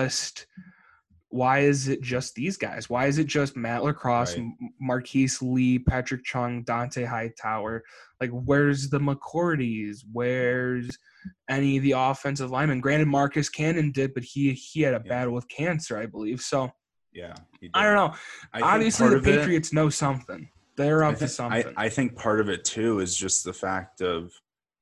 is it just these guys? Why is it just Matt Lacrosse, Marquise Lee, Patrick Chung, Dante Hightower? Like, where's the McCourties? Where's any of the offensive linemen? Granted, Marcus Cannon did, but he had a battle with cancer, I believe. So, yeah, I don't know. Obviously, the Patriots know something. They're up to something. I think part of it, too, is just the fact of,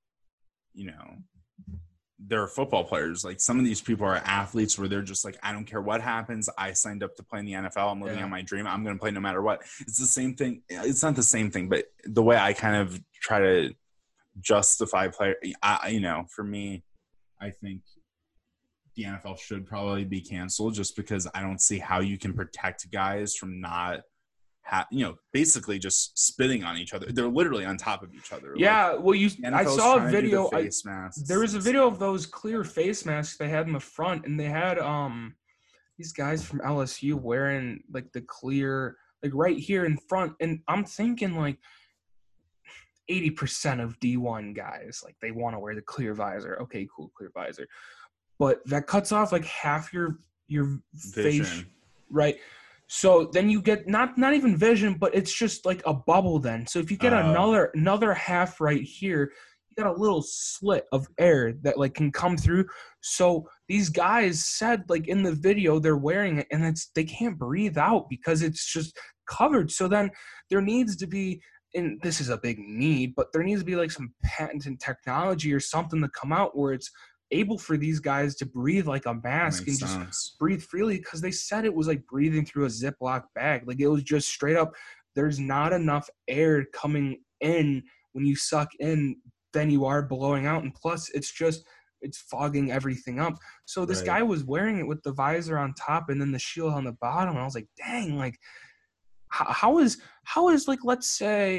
they're football players. Like some of these people are athletes where they're just like, I don't care what happens. I signed up to play in the NFL. I'm living on my dream. I'm going to play no matter what. It's the same thing. It's not the same thing, but the way I kind of try to justify player, for me, I think the NFL should probably be canceled just because I don't see how you can protect guys from not basically just spitting on each other. They're literally on top of each other. Yeah, I saw a video. There was a video of stuff. those clear face masks they had in the front, and they had these guys from LSU wearing like the clear, like right here in front. And I'm thinking like 80% of D1 guys, like they want to wear the clear visor. Okay, cool, clear visor. but that cuts off like half your face, Vision. right? So then you get not even vision, but it's just like a bubble then. So if you get another half right here, you got a little slit of air that like can come through. So these guys said like in the video they're wearing it and they can't breathe out because it's just covered. So then there needs to be, and this is a big need, but there needs to be like some patented technology or something to come out where it's able for these guys to breathe like a mask and just breathe freely, because they said it was like breathing through a Ziploc bag. Like it was just straight up, there's not enough air coming in when you suck in than you are blowing out. And plus it's fogging everything up. So this guy was wearing it with the visor on top and then the shield on the bottom. And I was like, dang, like how is like, let's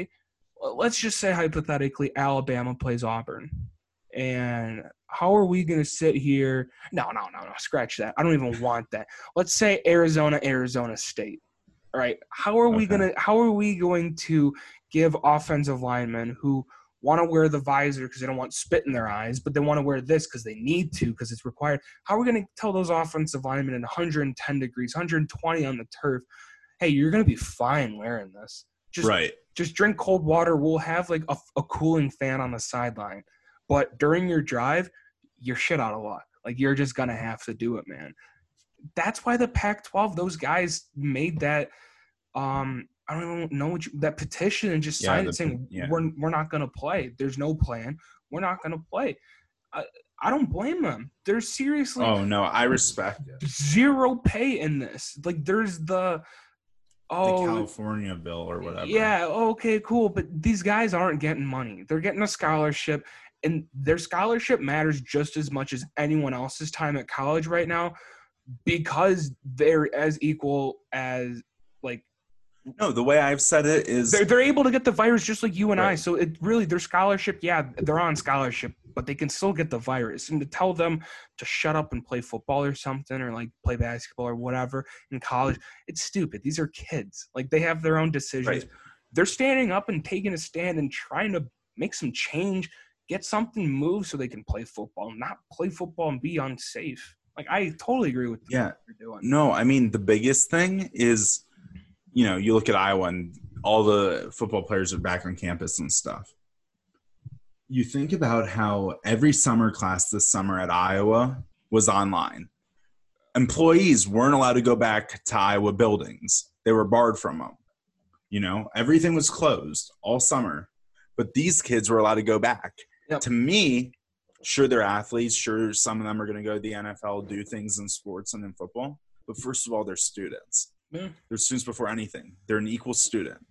just say hypothetically Alabama plays Auburn. And how are we going to sit here? No, scratch that. I don't even want that. Let's say Arizona State. All right. How are we going to give offensive linemen who want to wear the visor because they don't want spit in their eyes, but they want to wear this because they need to, because it's required? How are we going to tell those offensive linemen in 110 degrees, 120 on the turf, hey, you're going to be fine wearing this. Just drink cold water. We'll have like a cooling fan on the sideline. But during your drive, you're shit out of luck. Like, you're just going to have to do it, man. That's why the Pac-12, those guys made that I don't even know that petition and just signed it saying we're not going to play. There's no plan. We're not going to play. I don't blame them. There's seriously – oh, no, I respect it. Zero pay in this. Like, there's the California bill or whatever. Yeah, okay, cool. But these guys aren't getting money. They're getting a scholarship. And their scholarship matters just as much as anyone else's time at college right now, because they're as equal as, like. No, the way I've said it is they're able to get the virus just like you and I. So it really, their scholarship, yeah, they're on scholarship, but they can still get the virus. And to tell them to shut up and play football or something, or like play basketball or whatever in college, it's stupid. These are kids. Like, they have their own decisions. Right. They're standing up and taking a stand and trying to make some change. Get something moved so they can play football, not play football and be unsafe. Like, I totally agree with what you're doing. No, I mean, the biggest thing is, you know, you look at Iowa and all the football players are back on campus and stuff. You think about how every summer class this summer at Iowa was online. Employees weren't allowed to go back to Iowa buildings. They were barred from them. You know, everything was closed all summer, but these kids were allowed to go back. Yep. To me, sure, they're athletes. Sure, some of them are going to go to the NFL, do things in sports and in football. But first of all, they're students. Yeah. They're students before anything. They're an equal student.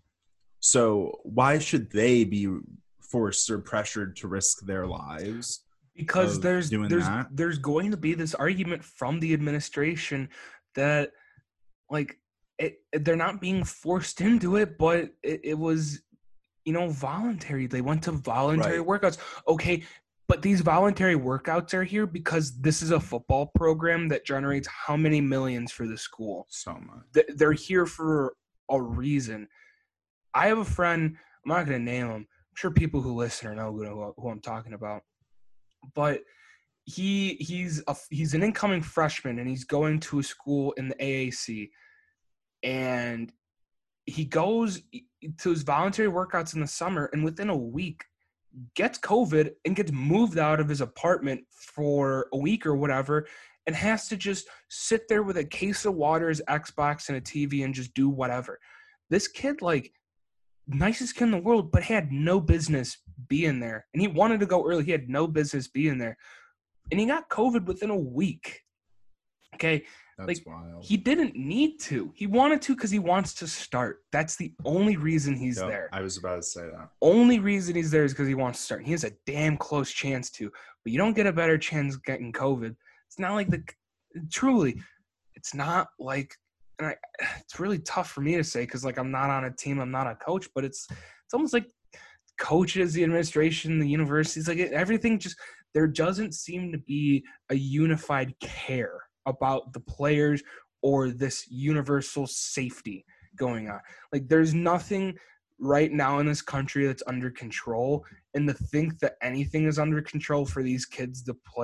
So why should they be forced or pressured to risk their lives? Because there's going to be this argument from the administration that, like, they're not being forced into it, but it was, you know, voluntary. They went to voluntary workouts. Okay, but these voluntary workouts are here because this is a football program that generates how many millions for the school? So much. They're here for a reason. I have a friend, I'm not going to name him. I'm sure people who listen or know who I'm talking about. But he's an incoming freshman, and he's going to a school in the AAC. And he goes to his voluntary workouts in the summer, and within a week gets COVID and gets moved out of his apartment for a week or whatever, and has to just sit there with a case of water, his Xbox, and a TV and just do whatever. This kid, like, nicest kid in the world, but had no business being there. And he wanted to go early. He had no business being there. And he got COVID within a week. Okay? That's wild. He didn't need to. He wanted to because he wants to start. That's the only reason he's there. I was about to say that. Only reason he's there is because he wants to start. He has a damn close chance to. But you don't get a better chance getting COVID. It's not like truly, it's not like, and it's really tough for me to say because, like, I'm not on a team. I'm not a coach. But it's almost like coaches, the administration, the universities, like everything just, there doesn't seem to be a unified care about the players or this universal safety going on. Like, there's nothing right now in this country that's under control, and to think that anything is under control for these kids to play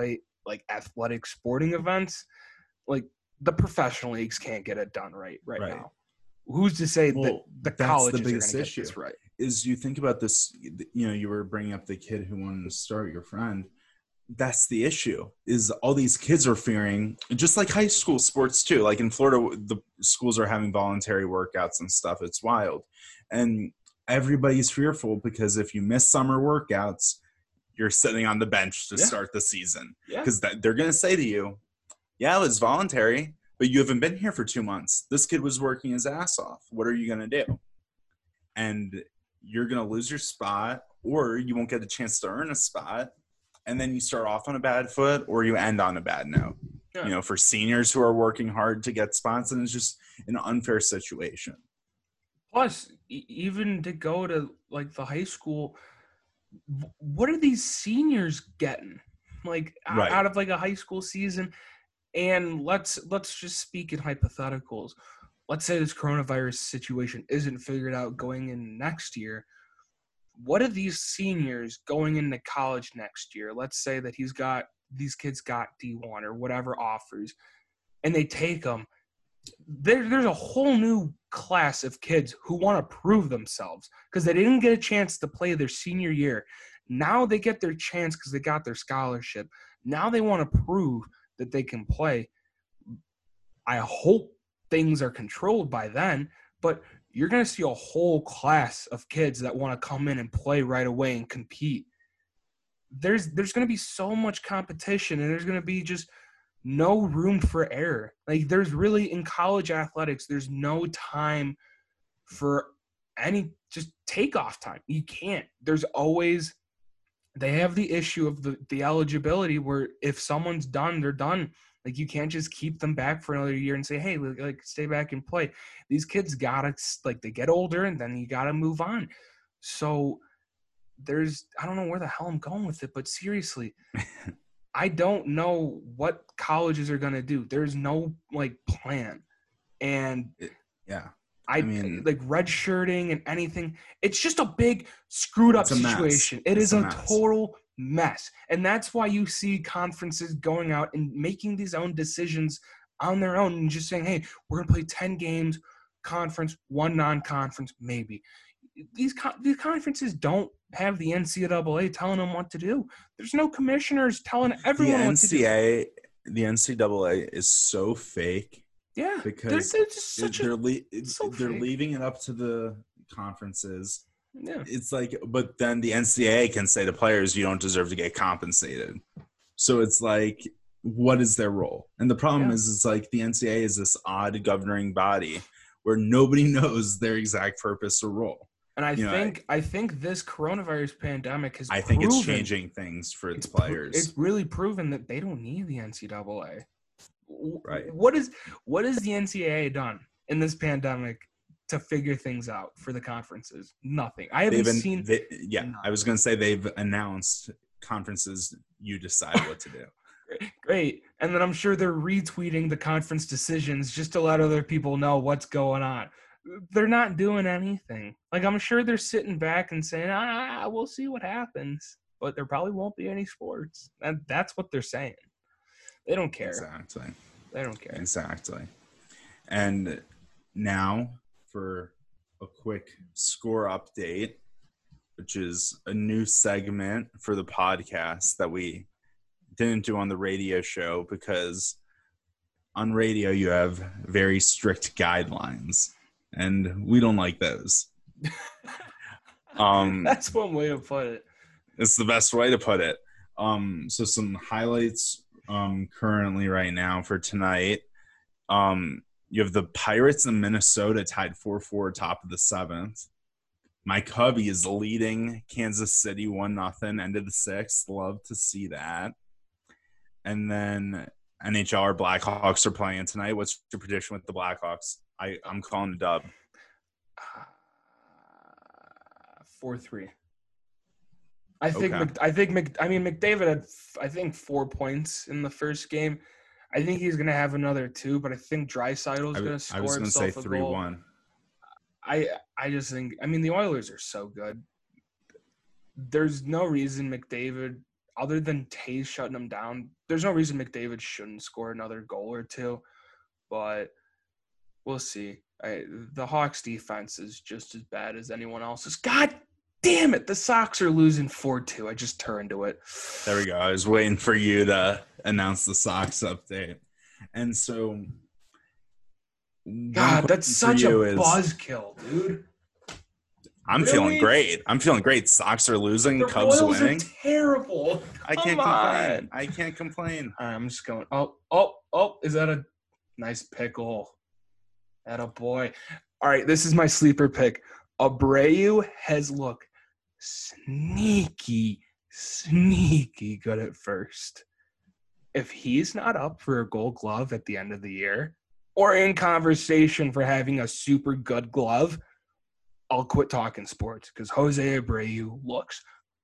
like athletic sporting events, like the professional leagues can't get it done right now. Who's to say that the colleges are going to get this right? Is you think about this, you were bringing up the kid who wanted to start, your friend. That's the issue, is all these kids are fearing, just like high school sports too. Like in Florida, the schools are having voluntary workouts and stuff. It's wild. And everybody's fearful because if you miss summer workouts, you're sitting on the bench to start the season. Because they're going to say to you, yeah, it was voluntary, but you haven't been here for 2 months. This kid was working his ass off. What are you going to do? And you're going to lose your spot, or you won't get a chance to earn a spot. And then you start off on a bad foot, or you end on a bad note. Yeah. For seniors who are working hard to get spots, and it's just an unfair situation. Plus, even to go to like the high school, what are these seniors getting? Like out of like a high school season? And let's just speak in hypotheticals. Let's say this coronavirus situation isn't figured out going in next year. What are these seniors going into college next year? Let's say that these kids got D1 or whatever offers, and they take them. There's a whole new class of kids who want to prove themselves because they didn't get a chance to play their senior year. Now they get their chance because they got their scholarship. Now they want to prove that they can play. I hope things are controlled by then, but you're going to see a whole class of kids that want to come in and play right away and compete. There's going to be so much competition, and there's going to be just no room for error. Like there's really, in college athletics, there's no time for any just takeoff time. You can't. There's always, they have the issue of the eligibility where if someone's done, they're done. Like you can't just keep them back for another year and say, hey, like stay back and play. These kids gotta, like, they get older and then you gotta move on. So I don't know where the hell I'm going with it, but seriously, I don't know what colleges are gonna do. There's no like plan. And I mean, like redshirting and anything, it's just a big screwed up situation. It is a total mess. And that's why you see conferences going out and making these own decisions on their own and just saying, hey, we're going to play 10 games, conference, 1 non-conference, maybe. These conferences don't have the NCAA telling them what to do. There's no commissioners telling everyone what to do. The NCAA is so fake. Yeah, because they're leaving it up to the conferences. Yeah, it's like, but then the NCAA can say to players, "You don't deserve to get compensated." So it's like, what is their role? And the problem is, it's like the NCAA is this odd governing body where nobody knows their exact purpose or role. And I think this coronavirus pandemic has. I think it's changing things for its players. It's really proven that they don't need the NCAA. Right. What has the NCAA done in this pandemic to figure things out for the conferences? Nothing. I haven't seen. I was going to say they've announced conferences. You decide what to do. Great. And then I'm sure they're retweeting the conference decisions just to let other people know what's going on. They're not doing anything. Like I'm sure they're sitting back and saying, we'll see what happens. But there probably won't be any sports. And that's what they're saying. They don't care. Exactly. They don't care. Exactly. And now for a quick score update, which is a new segment for the podcast that we didn't do on the radio show because on radio you have very strict guidelines, and we don't like those. That's one way to put it. It's the best way to put it. So some highlights currently right now for tonight. You have the Pirates in Minnesota tied 4-4 top of the 7th. My Cubby is leading Kansas City 1-0 end of the 6th. Love to see that. And then NHL, our Blackhawks are playing tonight. What's your prediction with the Blackhawks? I'm calling a dub. 4-3. McDavid had, I think, 4 points in the first game. I think he's going to have another 2, but I think Draisaitl is going to score himself a goal. I was going to say 3-1. I just think – I mean, the Oilers are so good. There's no reason McDavid other than Tays shutting him down, there's no reason McDavid shouldn't score another goal or two. But we'll see. The Hawks defense is just as bad as anyone else's. God damn it. The Sox are losing 4-2. I just turned to it. There we go. I was waiting for you to announce the Sox update. And so, God, that's such a buzzkill, dude. I'm feeling great. Sox are losing. The Cubs Royals winning. Are terrible. I can't complain. I'm just going. Oh! Is that a nice pickle? Atta boy. All right, this is my sleeper pick. Abreu has looked sneaky good at first. If he's not up for a Gold Glove at the end of the year, or in conversation for having a super good glove, I'll quit talking sports because Jose Abreu looks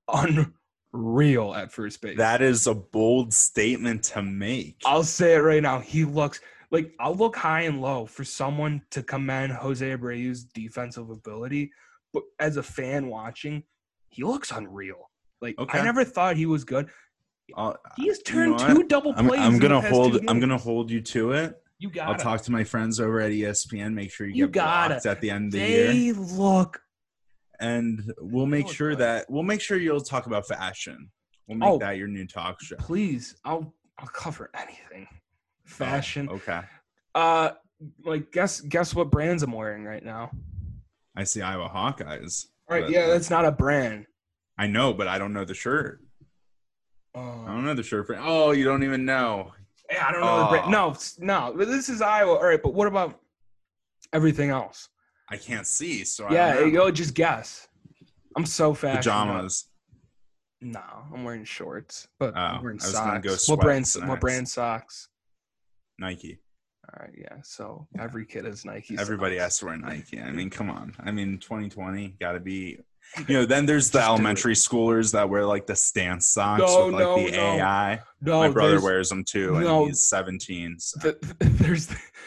unreal at first base. That is a bold statement to make. I'll say it right now. He looks like I'll look high and low for someone to commend Jose Abreu's defensive ability. But as a fan watching, he looks unreal. Like I never thought he was good. He has turned two double plays. I'm gonna hold you to it. You got. I'll talk to my friends over at ESPN. Make sure you get blocked at the end of the year. They look, and we'll make sure you'll talk about fashion. We'll make that your new talk show. Please, I'll cover anything. Fashion. Okay. Guess what brands I'm wearing right now? I see Iowa Hawkeyes. All right, that's not a brand. I know, but I don't know the shirt. I don't know the shirt. You don't even know. Yeah, I don't know the brand. No. But this is Iowa. All right, but what about everything else? I can't see, so just guess. I'm so fast. Pajamas. No, I'm wearing shorts, but I'm wearing socks. Gonna go What brand socks? Nike. All right, yeah. So every kid has Nike. Everybody has to wear Nike. I mean, come on. 2020 got to be. Then there's the elementary schoolers that wear like the stance socks with the AI. No, my brother wears them too, and he's 17. So. There's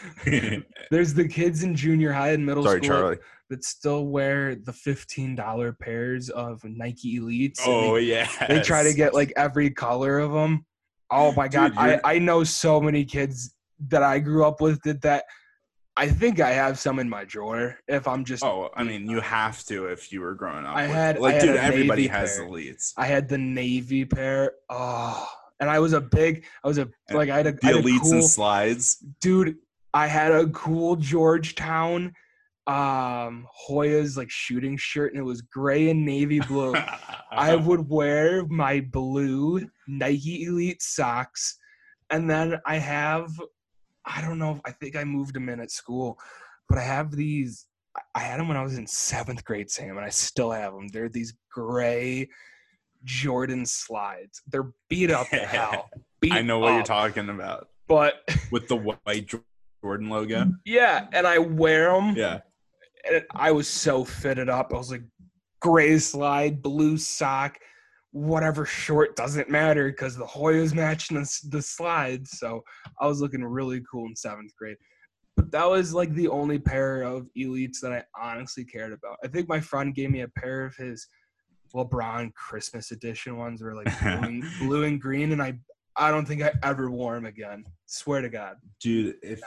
the kids in junior high and middle school Charlie. that still wear the $15 pairs of Nike Elites. Oh, yeah. They try to get like every color of them. Oh my God. I know so many kids that I grew up with did that. I think I have some in my drawer if I'm just. Oh, I mean, you have to if you were growing up. Everybody has Elites. I had the Navy pair. Oh, and I had a Elites and slides. Dude, I had a cool Georgetown Hoyas like shooting shirt, and it was gray and navy blue. I would wear my blue Nike Elite socks, and then I have. I don't know. I think I moved them in at school, but I have these. I had them when I was in 7th grade, Sam, and I still have them. They're these gray Jordan slides. They're beat up to hell. I know what you're talking about. But with the white Jordan logo. Yeah, and I wear them. Yeah. And I was so fitted up. I was like, gray slide, blue sock. Whatever short doesn't matter because the Hoyas matching the slides. So I was looking really cool in 7th grade. But that was like the only pair of Elites that I honestly cared about. I think my friend gave me a pair of his LeBron Christmas edition ones that were like blue and green, and I don't think I ever wore them again. Swear to God. Dude, if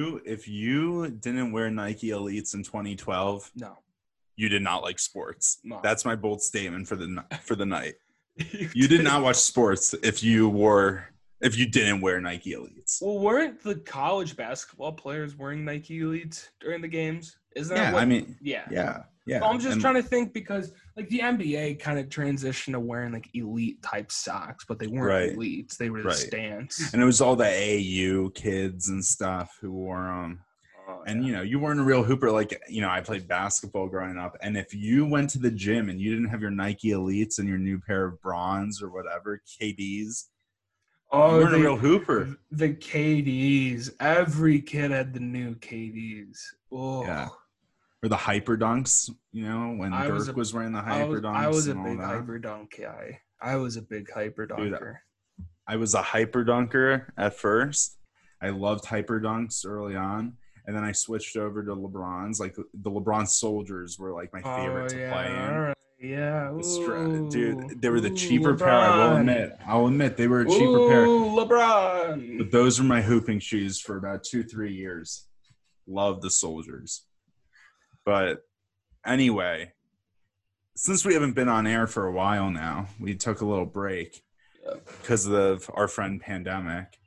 you didn't wear Nike Elites in 2012, no, you did not like sports. No. That's my bold statement for the night. You did not watch sports if you didn't wear Nike Elites. Well, weren't the college basketball players wearing Nike Elites during the games? Isn't that Yeah. Well, I'm just trying to think because like the NBA kind of transitioned to wearing like elite type socks, but they weren't elites. They were the stance. And it was all the AU kids and stuff who wore them. And, you weren't a real hooper. Like, I played basketball growing up. And if you went to the gym and you didn't have your Nike Elites and your new pair of bronze or whatever, KDs, you weren't a real hooper. The KDs. Every kid had the new KDs. Oh. Yeah. Or the Hyper Dunks, when Dirk was wearing the Hyper Dunks. I was a big Hyper Dunk guy. I was a big Hyper Dunker. Dude, I was a Hyper Dunker at first. I loved Hyper Dunks early on. And then I switched over to LeBrons. Like the LeBron Soldiers were like my favorite to play in. Right. Yeah. Ooh, Dude, they were the ooh, cheaper pair. LeBron. I'll admit they were a cheaper pair. Ooh, LeBron. But those were my hooping shoes for about 2-3 years. Love the Soldiers. But anyway, since we haven't been on air for a while now, we took a little break because of our friend pandemic.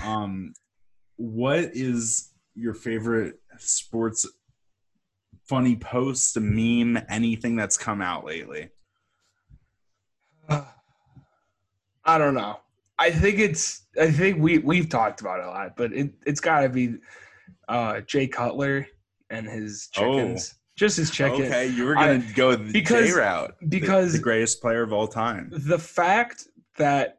What is your favorite sports funny post, a meme, anything that's come out lately? I don't know. I think we've talked about it a lot, but it's got to be Jay Cutler and his chickens. Just his chicken. Okay, you were going to go the Jay route. Because the greatest player of all time. The fact that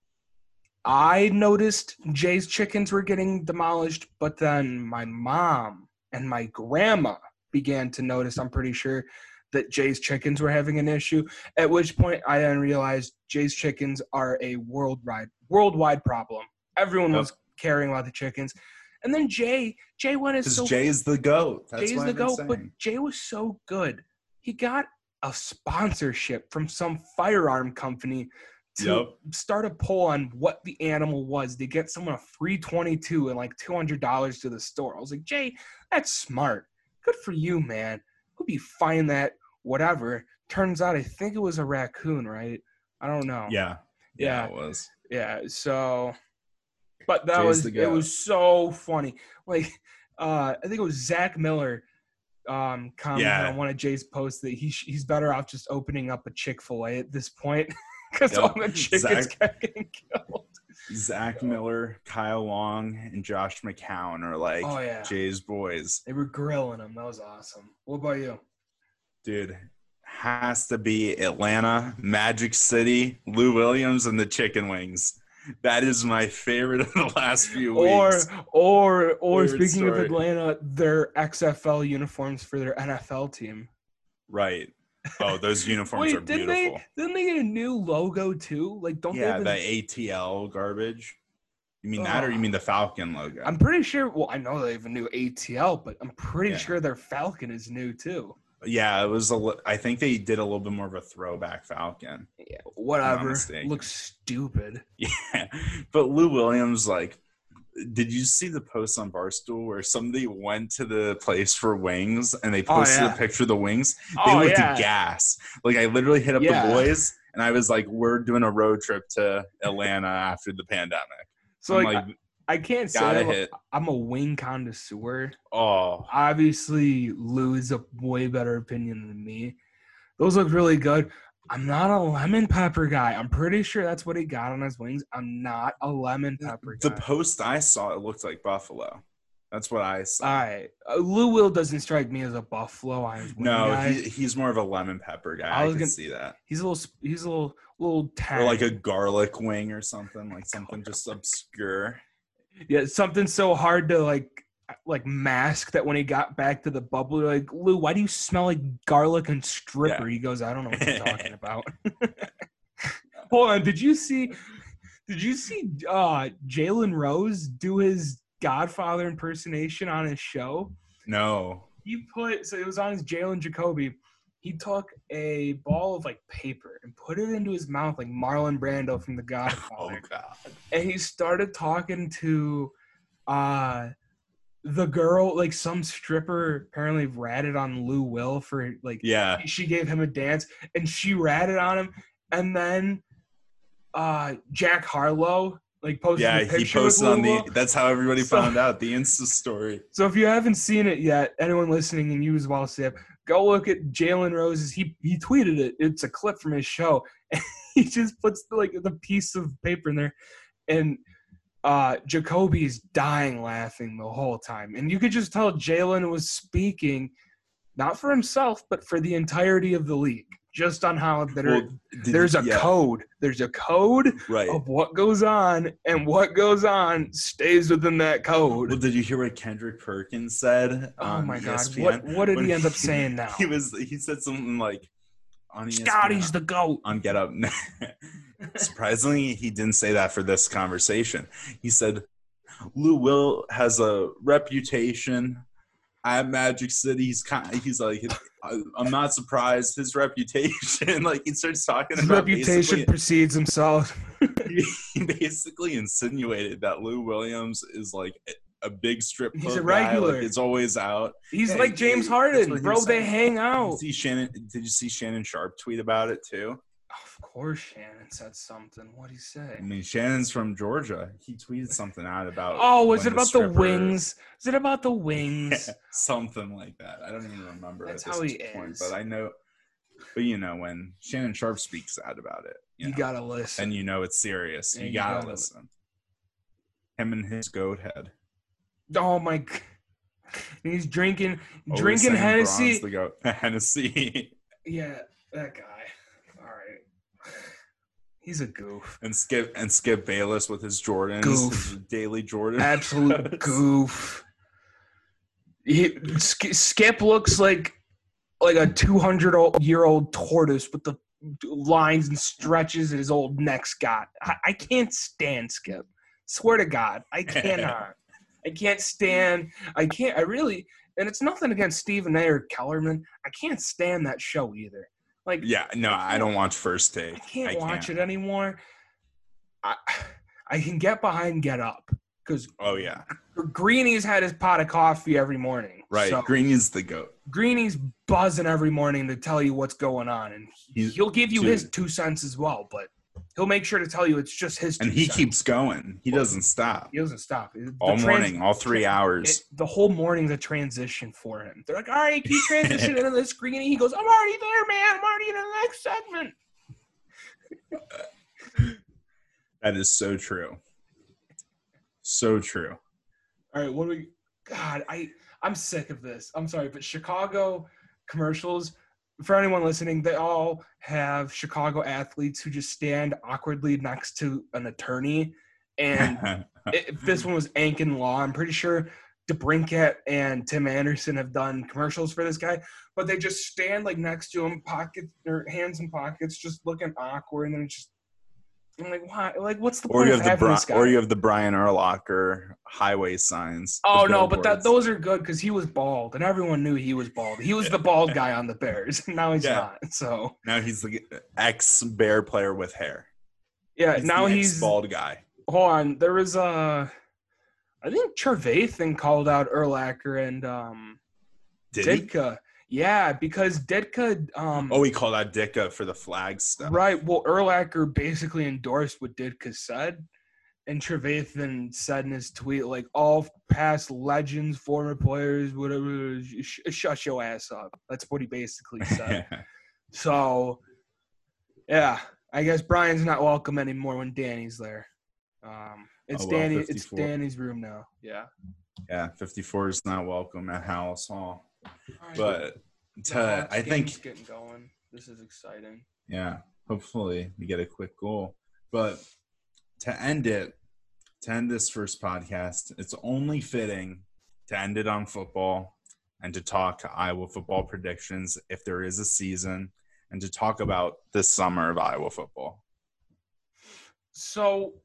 I noticed Jay's chickens were getting demolished, but then my mom and my grandma began to notice, I'm pretty sure, that Jay's chickens were having an issue, at which point I then realized Jay's chickens are a worldwide problem. Everyone was caring about the chickens. And then Jay went as so... Jay's the GOAT. Jay's the GOAT, but Jay was so good. He got a sponsorship from some firearm company to start a poll on what the animal was. They get someone a free 22 and like $200 to the store. I was like, Jay, that's smart. Good for you, man. We'll be fine that whatever. Turns out I think it was a raccoon, right? I don't know. Yeah, it was. Yeah, so but it was so funny. Like I think it was Zach Miller commented on one of Jay's posts that he's better off just opening up a Chick-fil-A at this point because all the chickens kept getting killed. Zach Miller, Kyle Long, and Josh McCown are like Jay's boys. They were grilling him. That was awesome. What about you? Dude, has to be Atlanta, Magic City, Lou Williams, and the chicken wings. That is my favorite of the last few weeks. Or speaking of Atlanta, their XFL uniforms for their NFL team. Right. Oh, those uniforms are beautiful. Didn't they get a new logo too? Like, don't they? Yeah, the ATL garbage. You mean that, or you mean the Falcon logo? I'm pretty sure. Well, I know they have a new ATL, but I'm pretty sure their Falcon is new too. Yeah, it was. I think they did a little bit more of a throwback Falcon. Yeah, whatever. Looks stupid. Yeah, but Lou Williams, like, did you see the post on Barstool where somebody went to the place for wings and they posted a picture of the wings? They looked gas. Like, I literally hit up the boys and I was like, "We're doing a road trip to Atlanta after the pandemic." So I can't say I'm a wing connoisseur. Oh, obviously, Lou is a way better opinion than me. Those look really good. I'm not a lemon pepper guy. I'm pretty sure that's what he got on his wings. I'm not a lemon pepper guy. The post I saw, it looked like buffalo. That's what I saw. All right. Lou Will doesn't strike me as a buffalo on his wing guy. He's more of a lemon pepper guy. I can see that. He's a little tag. Or like a garlic wing or something. Like something just obscure. Yeah, something so hard to like mask that when he got back to the bubble, like, Lou, why do you smell like garlic and stripper? Yeah. He goes, I don't know what you're talking about. Hold on, did you see Jalen Rose do his Godfather impersonation on his show? No. So it was on his Jalen Jacoby. He took a ball of like paper and put it into his mouth like Marlon Brando from The Godfather. Oh God! And he started talking to the girl, like some stripper apparently ratted on Lou Will for like she gave him a dance and she ratted on him, and then Jack Harlow like posted a picture. He posted on that's how everybody found out, the Insta story. So if you haven't seen it yet, anyone listening and you as well, Sip, go look at Jalen Rose's. He tweeted it. It's a clip from his show. And he just puts the piece of paper in there, and Jacoby's dying laughing the whole time. And you could just tell Jalen was speaking not for himself, but for the entirety of the league. Just on how there's a code. There's a code of what goes on, and what goes on stays within that code. Well, did you hear what Kendrick Perkins said? Oh my God! What did he end up saying now? He said something like, on ESPN, Scotty's the GOAT. On Get Up. Surprisingly, he didn't say that for this conversation. He said, Lou Will has a reputation at Magic City. He's like, I'm not surprised. His reputation, like he starts talking His about reputation precedes himself. He basically insinuated that Lou Williams is like a big strip club He's a guy. regular. Like it's always out. He's like James Harden, bro. They hang out. Did you see Shannon Sharp tweet about it too? Of course, Shannon said something. What'd he say? I mean, Shannon's from Georgia. He tweeted something out about. Oh, was it about the wings? Is it about the wings? Yeah, something like that. I don't even remember. That's at this how he point, is. But I know. But when Shannon Sharp speaks out about it, you gotta listen. And it's serious. You gotta listen. Him and his goat head. Oh my! He's drinking Hennessy. The goat. Hennessy. Yeah, that guy. All right. He's a goof. And Skip Bayless with his Jordans. Goof. His daily Jordan. Absolute goof. Skip looks like a 200-year-old tortoise with the lines and stretches that his old neck's got. I can't stand Skip. Swear to God, I cannot. I can't stand. I really. And it's nothing against Stephen A. or Kellerman. I can't stand that show either. Like, yeah, no, I don't watch First Take. I can't watch it anymore. I can get behind Get Up because Greeny's had his pot of coffee every morning. Right, so Greeny's the goat. Greeny's buzzing every morning to tell you what's going on, and he'll give you his 2 cents as well, but he'll make sure to tell you it's just his 2 cents. And he cents. keeps going. He doesn't stop. He doesn't stop. All morning, all 3 hours. The whole morning's a transition for him. They're like, all right, keep transitioning into this Greeny. He goes, I'm already there, man. I'm already in the next segment. That is so true. So true. All right, what do we – God, I'm sick of this. I'm sorry, but Chicago commercials, for anyone listening, they all have Chicago athletes who just stand awkwardly next to an attorney. And this one was Ankin Law. I'm pretty sure DeBrincat and Tim Anderson have done commercials for this guy. But they just stand like next to him, hands in pockets, just looking awkward. And then it's just – I'm like, why? Like, what's the point of having this guy? Or you have the Brian Urlacher highway signs. Oh, no, but those are good because he was bald, and everyone knew he was bald. He was the bald guy on the Bears. Now he's not. So now he's the ex-Bear player with hair. Yeah, now he's bald guy. Hold on, there was I think Trevathan called out Urlacher and Ditka. Yeah, because Ditka he called out Ditka for the flag stuff. Right. Well, Urlacher basically endorsed what Ditka said. And Trevathan said in his tweet, like, all past legends, former players, whatever, shut your ass up. That's what he basically said. So, yeah, I guess Brian's not welcome anymore when Danny's there. It's Danny's room now. Yeah. Yeah, 54 is not welcome at Hallis Hall. Right. But I think getting going. This is exciting. Yeah, hopefully we get a quick goal. But to end this first podcast, it's only fitting to end it on football and to talk Iowa football predictions if there is a season and to talk about this summer of Iowa football. So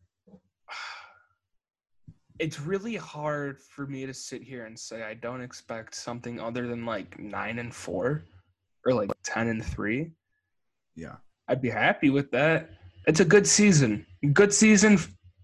it's really hard for me to sit here and say I don't expect something other than like 9-4 or like 10-3. Yeah. I'd be happy with that. It's a good season. Good season.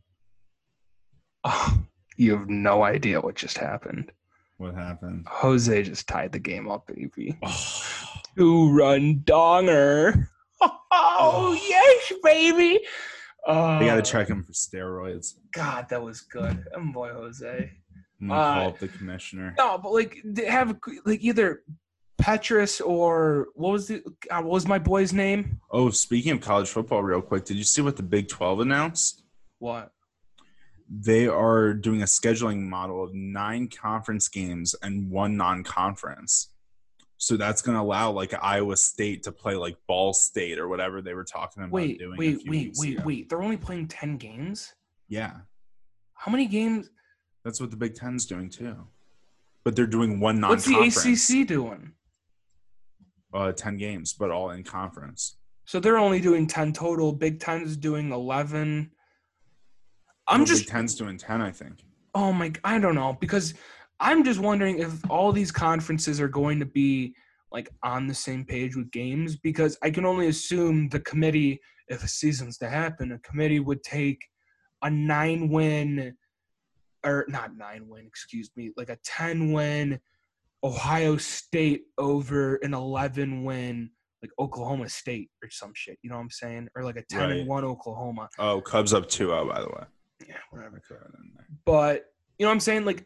Oh, you have no idea what just happened. What happened? Jose just tied the game up, baby. Oh. 2-run donger. Oh, yes, baby. They got to check him for steroids. God, that was good. Boy, Jose. I'm going to call up the commissioner. No, but like have like either Petrus or what was my boy's name? Oh, speaking of college football real quick, did you see what the Big 12 announced? What? They are doing a scheduling model of 9 conference games and 1 non-conference. So that's going to allow like Iowa State to play like Ball State or whatever they were talking about doing. Wait. They're only playing 10 games? Yeah. How many games? That's what the Big Ten's doing too. But they're doing 1 non-conference. What's the ACC doing? 10 games, but all in conference. So they're only doing 10 total. Big Ten's doing 11. Big Ten's doing 10, I think. Oh my! I don't know because I'm just wondering if all these conferences are going to be like on the same page with games, because I can only assume the committee, if a season's to happen, a committee would take a 9-win or not 9-win, excuse me, like a 10-win Ohio State over an 11-win like Oklahoma State or some shit. You know what I'm saying? Or like a 10-1 Oklahoma. Oh, Cubs up 2-0, by the way. Yeah, whatever. But you know what I'm saying? Like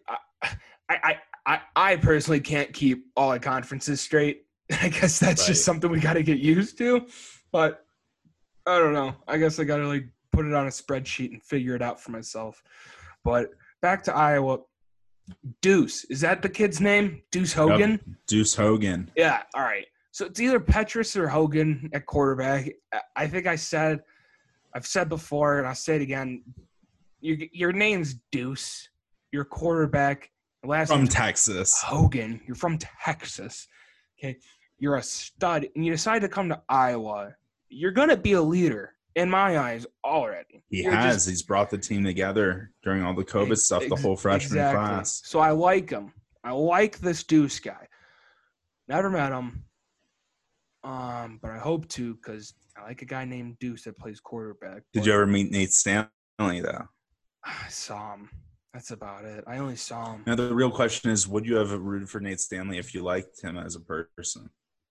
I personally can't keep all the conferences straight. I guess that's just something we got to get used to. But I don't know. I guess I got to like put it on a spreadsheet and figure it out for myself. But back to Iowa. Deuce. Is that the kid's name? Deuce Hogan? Yep. Deuce Hogan. Yeah. All right. So it's either Petrus or Hogan at quarterback. I think I've said before, and I'll say it again. Your name's Deuce. Your quarterback. From Texas. Hogan. You're from Texas. Okay. You're a stud, and you decide to come to Iowa. You're going to be a leader in my eyes already. He's brought the team together during all the COVID stuff, the whole freshman class. So I like him. I like this Deuce guy. Never met him. But I hope to, because I like a guy named Deuce that plays quarterback. Did you ever meet Nate Stanley, though? I saw him. That's about it. I only saw him. Now, the real question is, would you have rooted for Nate Stanley if you liked him as a person?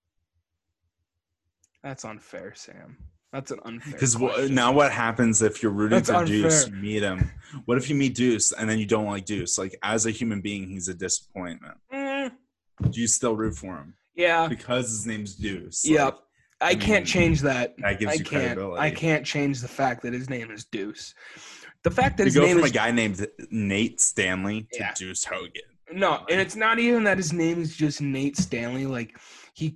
That's unfair, Sam. That's an unfair question. Because now what happens if you're rooting for Deuce, you meet him? What if you meet Deuce and then you don't like Deuce? Like, as a human being, he's a disappointment. Do you still root for him? Yeah. Because his name's Deuce. Yep. I can't change that. That gives you credibility. I can't change the fact that his name is Deuce. The fact that his name is... You go from a guy named Nate Stanley to Deuce Hogan. No, and it's not even that his name is just Nate Stanley. Like, he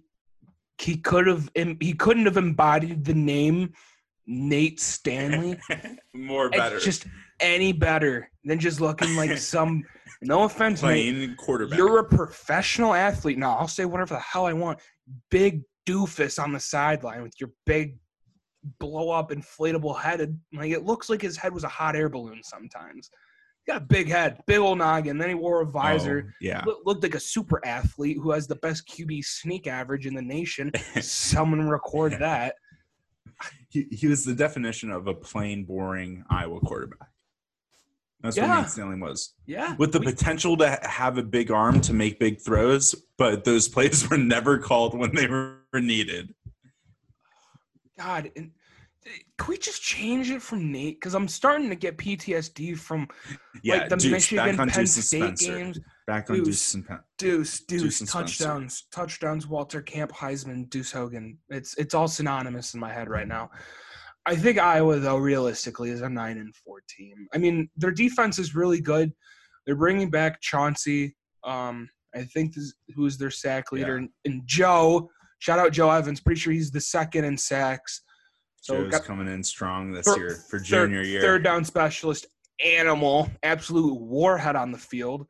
couldn't have embodied the name Nate Stanley better. It's just any better than just looking like some – no offense, Nate, quarterback. You're a professional athlete. No, I'll say whatever the hell I want. Big doofus on the sideline with your big blow-up inflatable head. Like, it looks like his head was a hot air balloon sometimes. He got a big head, big old noggin. Then he wore a visor. Looked like a super athlete who has the best QB sneak average in the nation. Someone record that. He was the definition of a plain, boring Iowa quarterback. That's what Nate Stanley was. Yeah. With the potential to have a big arm to make big throws, but those plays were never called when they were needed. God, and can we just change it from Nate? Because I'm starting to get PTSD from like the Michigan Penn State games. Back on Deuce and Penn. Deuce, touchdowns, Walter Camp, Heisman, Deuce Hogan. It's all synonymous in my head right now. I think Iowa, though, realistically, is a 9-4 team. I mean, their defense is really good. They're bringing back Chauncey. I think who's their sack leader, and Joe. Shout out Joe Evans. Pretty sure he's the second in sacks. So Joe's coming in strong this year for junior year. Third down specialist, animal, absolute warhead on the field.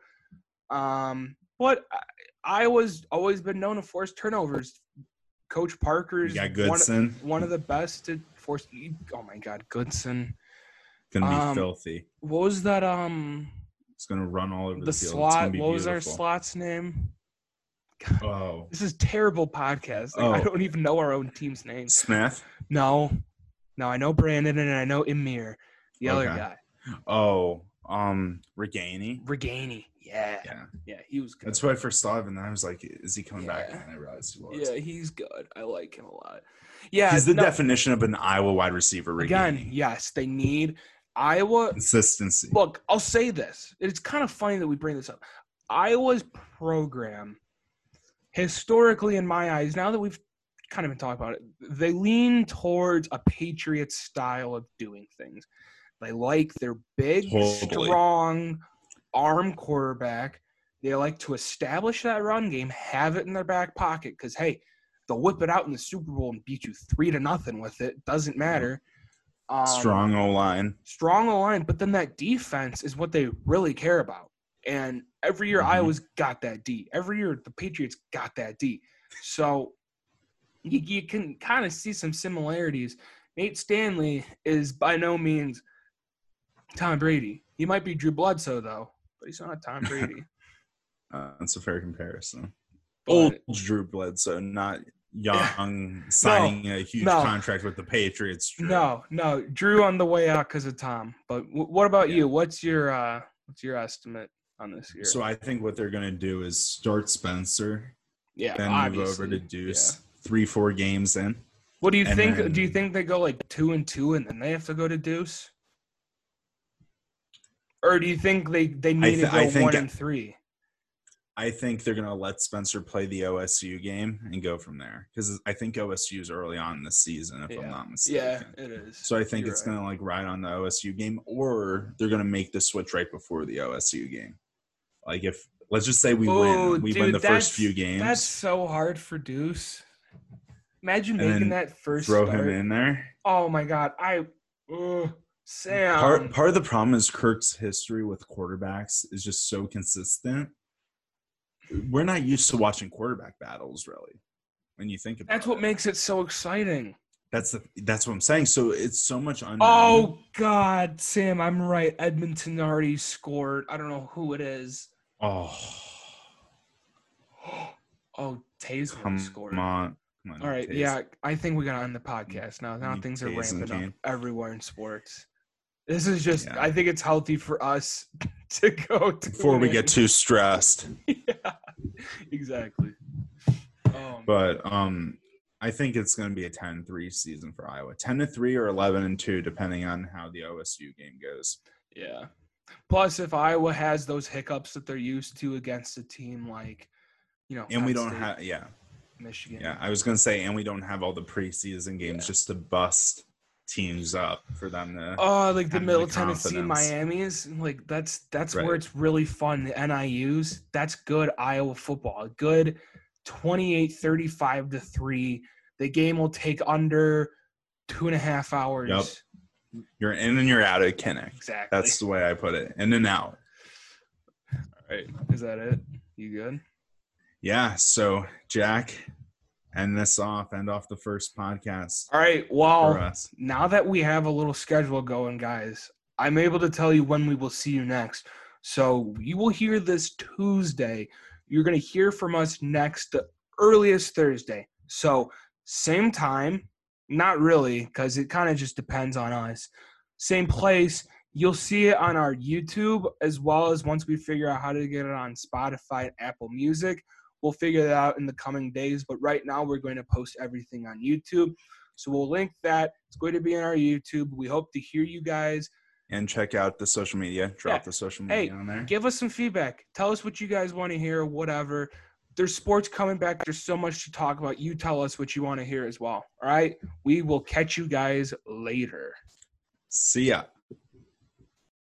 But Iowa's always been known to force turnovers. Coach Parker's one of the best to force. Oh my God, Goodson. Gonna be filthy. What was that? It's gonna run all over the field. Slot. What was our slot's name? God, oh, this is terrible podcast. I don't even know our own team's name. Smith. No, I know Brandon and I know Emir, the other guy. Oh, Reganey. Yeah, he was good. That's what I first thought of, and then I was like, is he coming back? And I realized he was. Yeah, he's good. I like him a lot. Yeah, he's the definition of an Iowa wide receiver. Reganey. Again, yes, they need Iowa consistency. Look, I'll say this. It's kind of funny that we bring this up. Iowa's program, historically, in my eyes, now that we've kind of been talking about it, they lean towards a Patriots style of doing things. They like their big, strong arm quarterback. They like to establish that run game, have it in their back pocket, because, hey, they'll whip it out in the Super Bowl and beat you 3-0 with it. Doesn't matter. Strong O-line. But then that defense is what they really care about. And every year Iowa's got that D. Every year the Patriots got that D. So you can kind of see some similarities. Nate Stanley is by no means Tom Brady. He might be Drew Bledsoe, though, but he's not Tom Brady. That's a fair comparison. But, Old Drew Bledsoe, not young, signing a huge contract with the Patriots. Drew. No, Drew on the way out because of Tom. But what about you? What's your estimate on this year? So I think what they're going to do is start Spencer, then move over to Deuce, 3-4 games in. What do you think? Do you think they go like 2-2 and then they have to go to Deuce? Or do you think they need to go 1-3? I think they're going to let Spencer play the OSU game and go from there. Because I think OSU is early on in the season, if I'm not mistaken. Yeah, it is. So I think it's going to like ride on the OSU game, or they're going to make the switch right before the OSU game. Like if let's just say we win the first few games. That's so hard for Deuce. Imagine making that first throw start. him in there. Oh my God, Sam. Part of the problem is Kirk's history with quarterbacks is just so consistent. We're not used to watching quarterback battles, really. When you think about that's what makes it so exciting. That's what I'm saying. So it's so much unknown. Oh God, Sam, I'm right. Edmonton already scored. I don't know who it is. Oh, Taysman scored. Come on. All right, I think we gotta end the podcast now. Now things are ramping up everywhere in sports. This is just, I think it's healthy for us to go to before we get too stressed. Yeah, exactly. But I think it's going to be a 10-3 season for Iowa. 10-3 or 11-2, depending on how the OSU game goes. Yeah. Plus, if Iowa has those hiccups that they're used to against a team like, and Penn we don't State, have, Michigan. Yeah, I was going to say, and we don't have all the preseason games just to bust teams up for them to like the Middle Tennessee Miamis, like that's right. Where it's really fun. The NIUs, that's good Iowa football. Good 28-35-3. The game will take under 2.5 hours. Yep. You're in and you're out at Kinnick. Exactly. That's the way I put it. In and out. All right. Is that it? You good? Yeah. So Jack, end off the first podcast. All right. Well, now that we have a little schedule going, guys, I'm able to tell you when we will see you next. So you will hear this Tuesday. You're going to hear from us next, the earliest Thursday. So same time, not really, because it kind of just depends on us. Same place. You'll see it on our YouTube, as well as once we figure out how to get it on Spotify and Apple Music. We'll figure that out in the coming days, but right now we're going to post everything on YouTube. So we'll link that. It's going to be on our YouTube. We hope to hear you guys. And check out the social media. Drop the social media on there. Give us some feedback. Tell us what you guys want to hear, whatever. There's sports coming back. There's so much to talk about. You tell us what you want to hear as well. All right? We will catch you guys later. See ya.